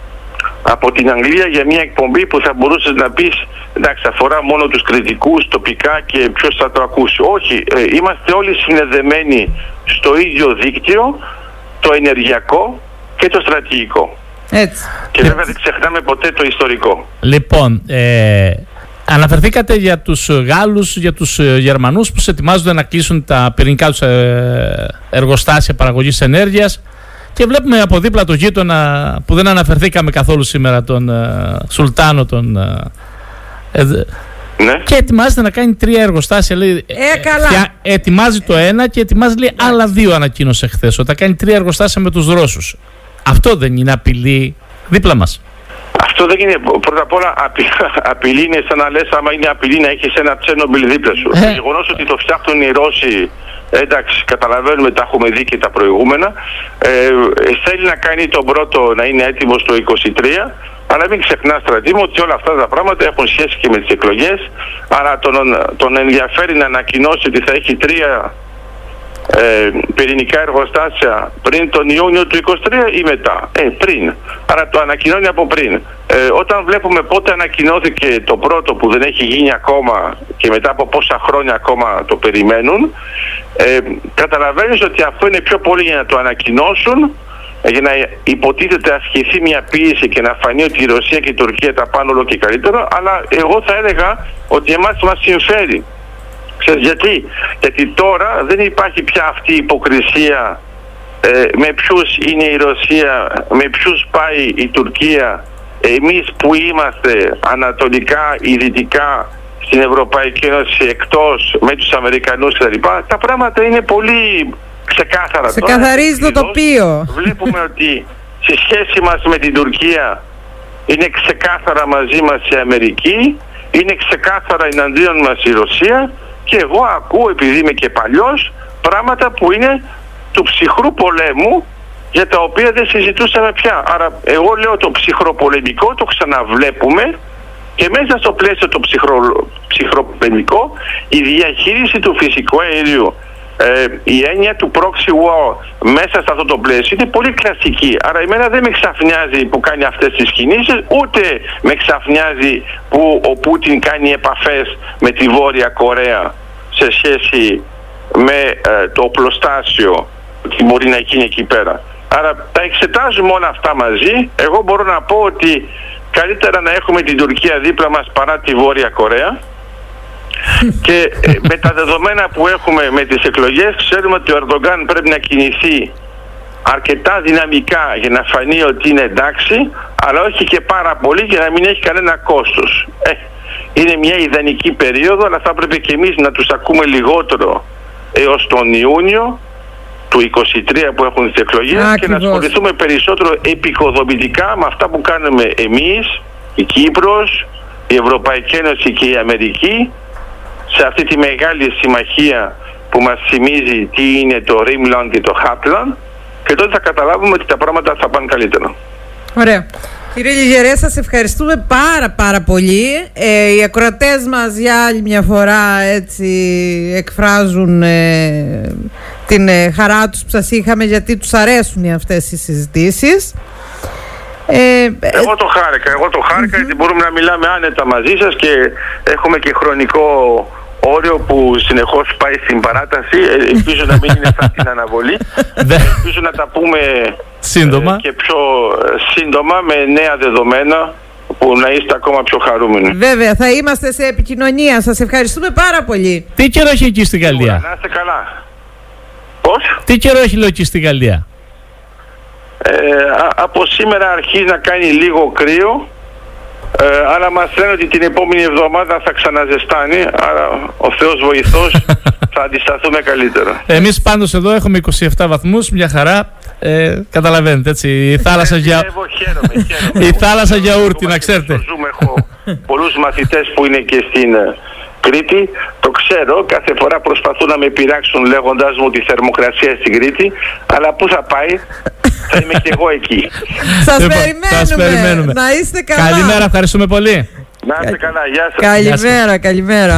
από την Αγγλία για μια εκπομπή που θα μπορούσες να πεις εντάξει, αφορά μόνο τους κριτικούς τοπικά και ποιος θα το ακούσει. Όχι, ε, είμαστε όλοι συνδεδεμένοι στο ίδιο δίκτυο, το ενεργειακό και το στρατηγικό. Έτσι. Και βέβαια δεν ξεχνάμε ποτέ το ιστορικό. Λοιπόν, ε, αναφερθήκατε για τους Γάλλους, για τους Γερμανούς που σε ετοιμάζονται να κλείσουν τα πυρηνικά τους εργοστάσια παραγωγής ενέργειας. Και βλέπουμε από δίπλα το γείτονα που δεν αναφερθήκαμε καθόλου σήμερα, τον uh, Σουλτάνο, τον, uh, uh, ναι. και ετοιμάζεται να κάνει τρία εργοστάσια. Λέει, ε, καλά. Και ετοιμάζει το ένα και ετοιμάζει, λέει, άλλα δύο, ανακοίνωσε χθες, ότι θα κάνει τρία εργοστάσια με τους Ρώσους. Αυτό δεν είναι απειλή δίπλα μας? Αυτό δεν είναι, πρώτα απ' όλα απει, απειλή είναι σαν να λες άμα είναι απειλή να έχεις ένα Τσέρνομπιλ δίπλα σου. Ε. Το γεγονός ότι το φτιάχνουν οι Ρώσοι, εντάξει, καταλαβαίνουμε, τα έχουμε δει και τα προηγούμενα. Ε, θέλει να κάνει τον πρώτο να είναι έτοιμος το είκοσι τρία, αλλά μην ξεχνάς, στρατή μου, ότι όλα αυτά τα πράγματα έχουν σχέση και με τις εκλογές. Άρα τον, τον ενδιαφέρει να ανακοινώσει ότι θα έχει τρία ε, πυρηνικά εργοστάσια πριν τον Ιούνιο του είκοσι τρία ή μετά? Ε, πριν. Άρα το ανακοινώνει από πριν. Ε, όταν βλέπουμε πότε ανακοινώθηκε το πρώτο που δεν έχει γίνει ακόμα και μετά από πόσα χρόνια ακόμα το περιμένουν, ε, καταλαβαίνεις ότι αυτό είναι πιο πολύ για να το ανακοινώσουν, για να υποτίθεται ασκηθεί μια πίεση και να φανεί ότι η Ρωσία και η Τουρκία τα πάνε όλο και καλύτερο, αλλά εγώ θα έλεγα ότι εμάς μας συμφέρει. Ξέρεις γιατί? Γιατί τώρα δεν υπάρχει πια αυτή η υποκρισία ε, με ποιους είναι η Ρωσία, με ποιους πάει η Τουρκία, εμείς που είμαστε ανατολικά ή δυτικά στην Ευρωπαϊκή Ένωση εκτός, με τους Αμερικανούς κτλ. Τα πράγματα είναι πολύ ξεκάθαρα. Ξεκαθαρίζει το τοπίο. Βλέπουμε ότι στη σχέση μας με την Τουρκία είναι ξεκάθαρα μαζί μας η Αμερική, είναι ξεκάθαρα εναντίον μας η Ρωσία, και εγώ ακούω, επειδή είμαι και παλιός, πράγματα που είναι του ψυχρού πολέμου, για τα οποία δεν συζητούσαμε πια. Άρα εγώ λέω το ψυχροπολεμικό το ξαναβλέπουμε, και μέσα στο πλαίσιο το ψυχρο, ψυχροπολεμικό η διαχείριση του φυσικού αερίου, ε, η έννοια του proxy war μέσα σε αυτό το πλαίσιο είναι πολύ κλασική. Άρα εμένα δεν με ξαφνιάζει που κάνει αυτές τις κινήσεις, ούτε με ξαφνιάζει που ο Πούτιν κάνει επαφές με τη Βόρεια Κορέα σε σχέση με ε, το οπλοστάσιο που μπορεί να γίνει εκεί πέρα. Άρα τα εξετάζουμε όλα αυτά μαζί. Εγώ μπορώ να πω ότι καλύτερα να έχουμε την Τουρκία δίπλα μας παρά τη Βόρεια Κορέα. Και ε, με τα δεδομένα που έχουμε με τις εκλογές, ξέρουμε ότι ο Ερντογκάν πρέπει να κινηθεί αρκετά δυναμικά για να φανεί ότι είναι εντάξει, αλλά όχι και πάρα πολύ για να μην έχει κανένα κόστος. Ε, είναι μια ιδανική περίοδο, αλλά θα πρέπει και εμείς να τους ακούμε λιγότερο έως τον Ιούνιο του είκοσι τρία που έχουν τις εκλογές. Ακριβώς. Και να ασχοληθούμε περισσότερο επικοδομητικά με αυτά που κάνουμε εμείς, η Κύπρος, η Ευρωπαϊκή Ένωση και η Αμερική, σε αυτή τη μεγάλη συμμαχία που μας θυμίζει τι είναι το Rimland και το Hatland, και τότε θα καταλάβουμε ότι τα πράγματα θα πάνε καλύτερα. Ωραία. Κύριε Λιγερέ, σας ευχαριστούμε πάρα πάρα πολύ. Ε, οι ακροατές μας για άλλη μια φορά έτσι εκφράζουν ε, την ε, χαρά τους που σας είχαμε, γιατί τους αρέσουν αυτές οι συζητήσεις. Ε, εγώ το χάρηκα, εγώ το χάρηκα mm-hmm. γιατί μπορούμε να μιλάμε άνετα μαζί σας και έχουμε και χρονικό όριο που συνεχώς πάει στην παράταση. Ελπίζω να μην είναι σαν την αναβολή. Ελπίζω να τα πούμε σύντομα. Και πιο σύντομα με νέα δεδομένα που να είστε ακόμα πιο χαρούμενοι. Βέβαια, θα είμαστε σε επικοινωνία. Σας ευχαριστούμε πάρα πολύ. Τι καιρό έχει εκεί στην Γαλλία? Να είστε καλά. Πώς? Τι καιρό έχει λέω εκεί στην Γαλλία? Ε, από σήμερα αρχίζει να κάνει λίγο κρύο. Ε, αλλά μας λένε ότι την επόμενη εβδομάδα θα ξαναζεστάνει, άρα ο Θεός βοηθός θα αντισταθούμε καλύτερα. Εμείς πάντως εδώ έχουμε είκοσι επτά βαθμούς, μια χαρά, ε, καταλαβαίνετε έτσι, η θάλασσα για... Εγώ χαίρομαι, χαίρομαι. Η θάλασσα γιαούρτι, να ξέρετε. Ζούμε, έχω πολλούς μαθητές που είναι και στην Κρήτη, το ξέρω, κάθε φορά προσπαθούν να με πειράξουν λέγοντας μου τη θερμοκρασία στην Κρήτη, αλλά πού θα πάει? Θα είμαι και εγώ εκεί. Σας περιμένουμε. Σας περιμένουμε. Να είστε καλά. Καλημέρα, ευχαριστούμε πολύ. Να είστε καλά, γεια σας. Καλημέρα, καλημέρα.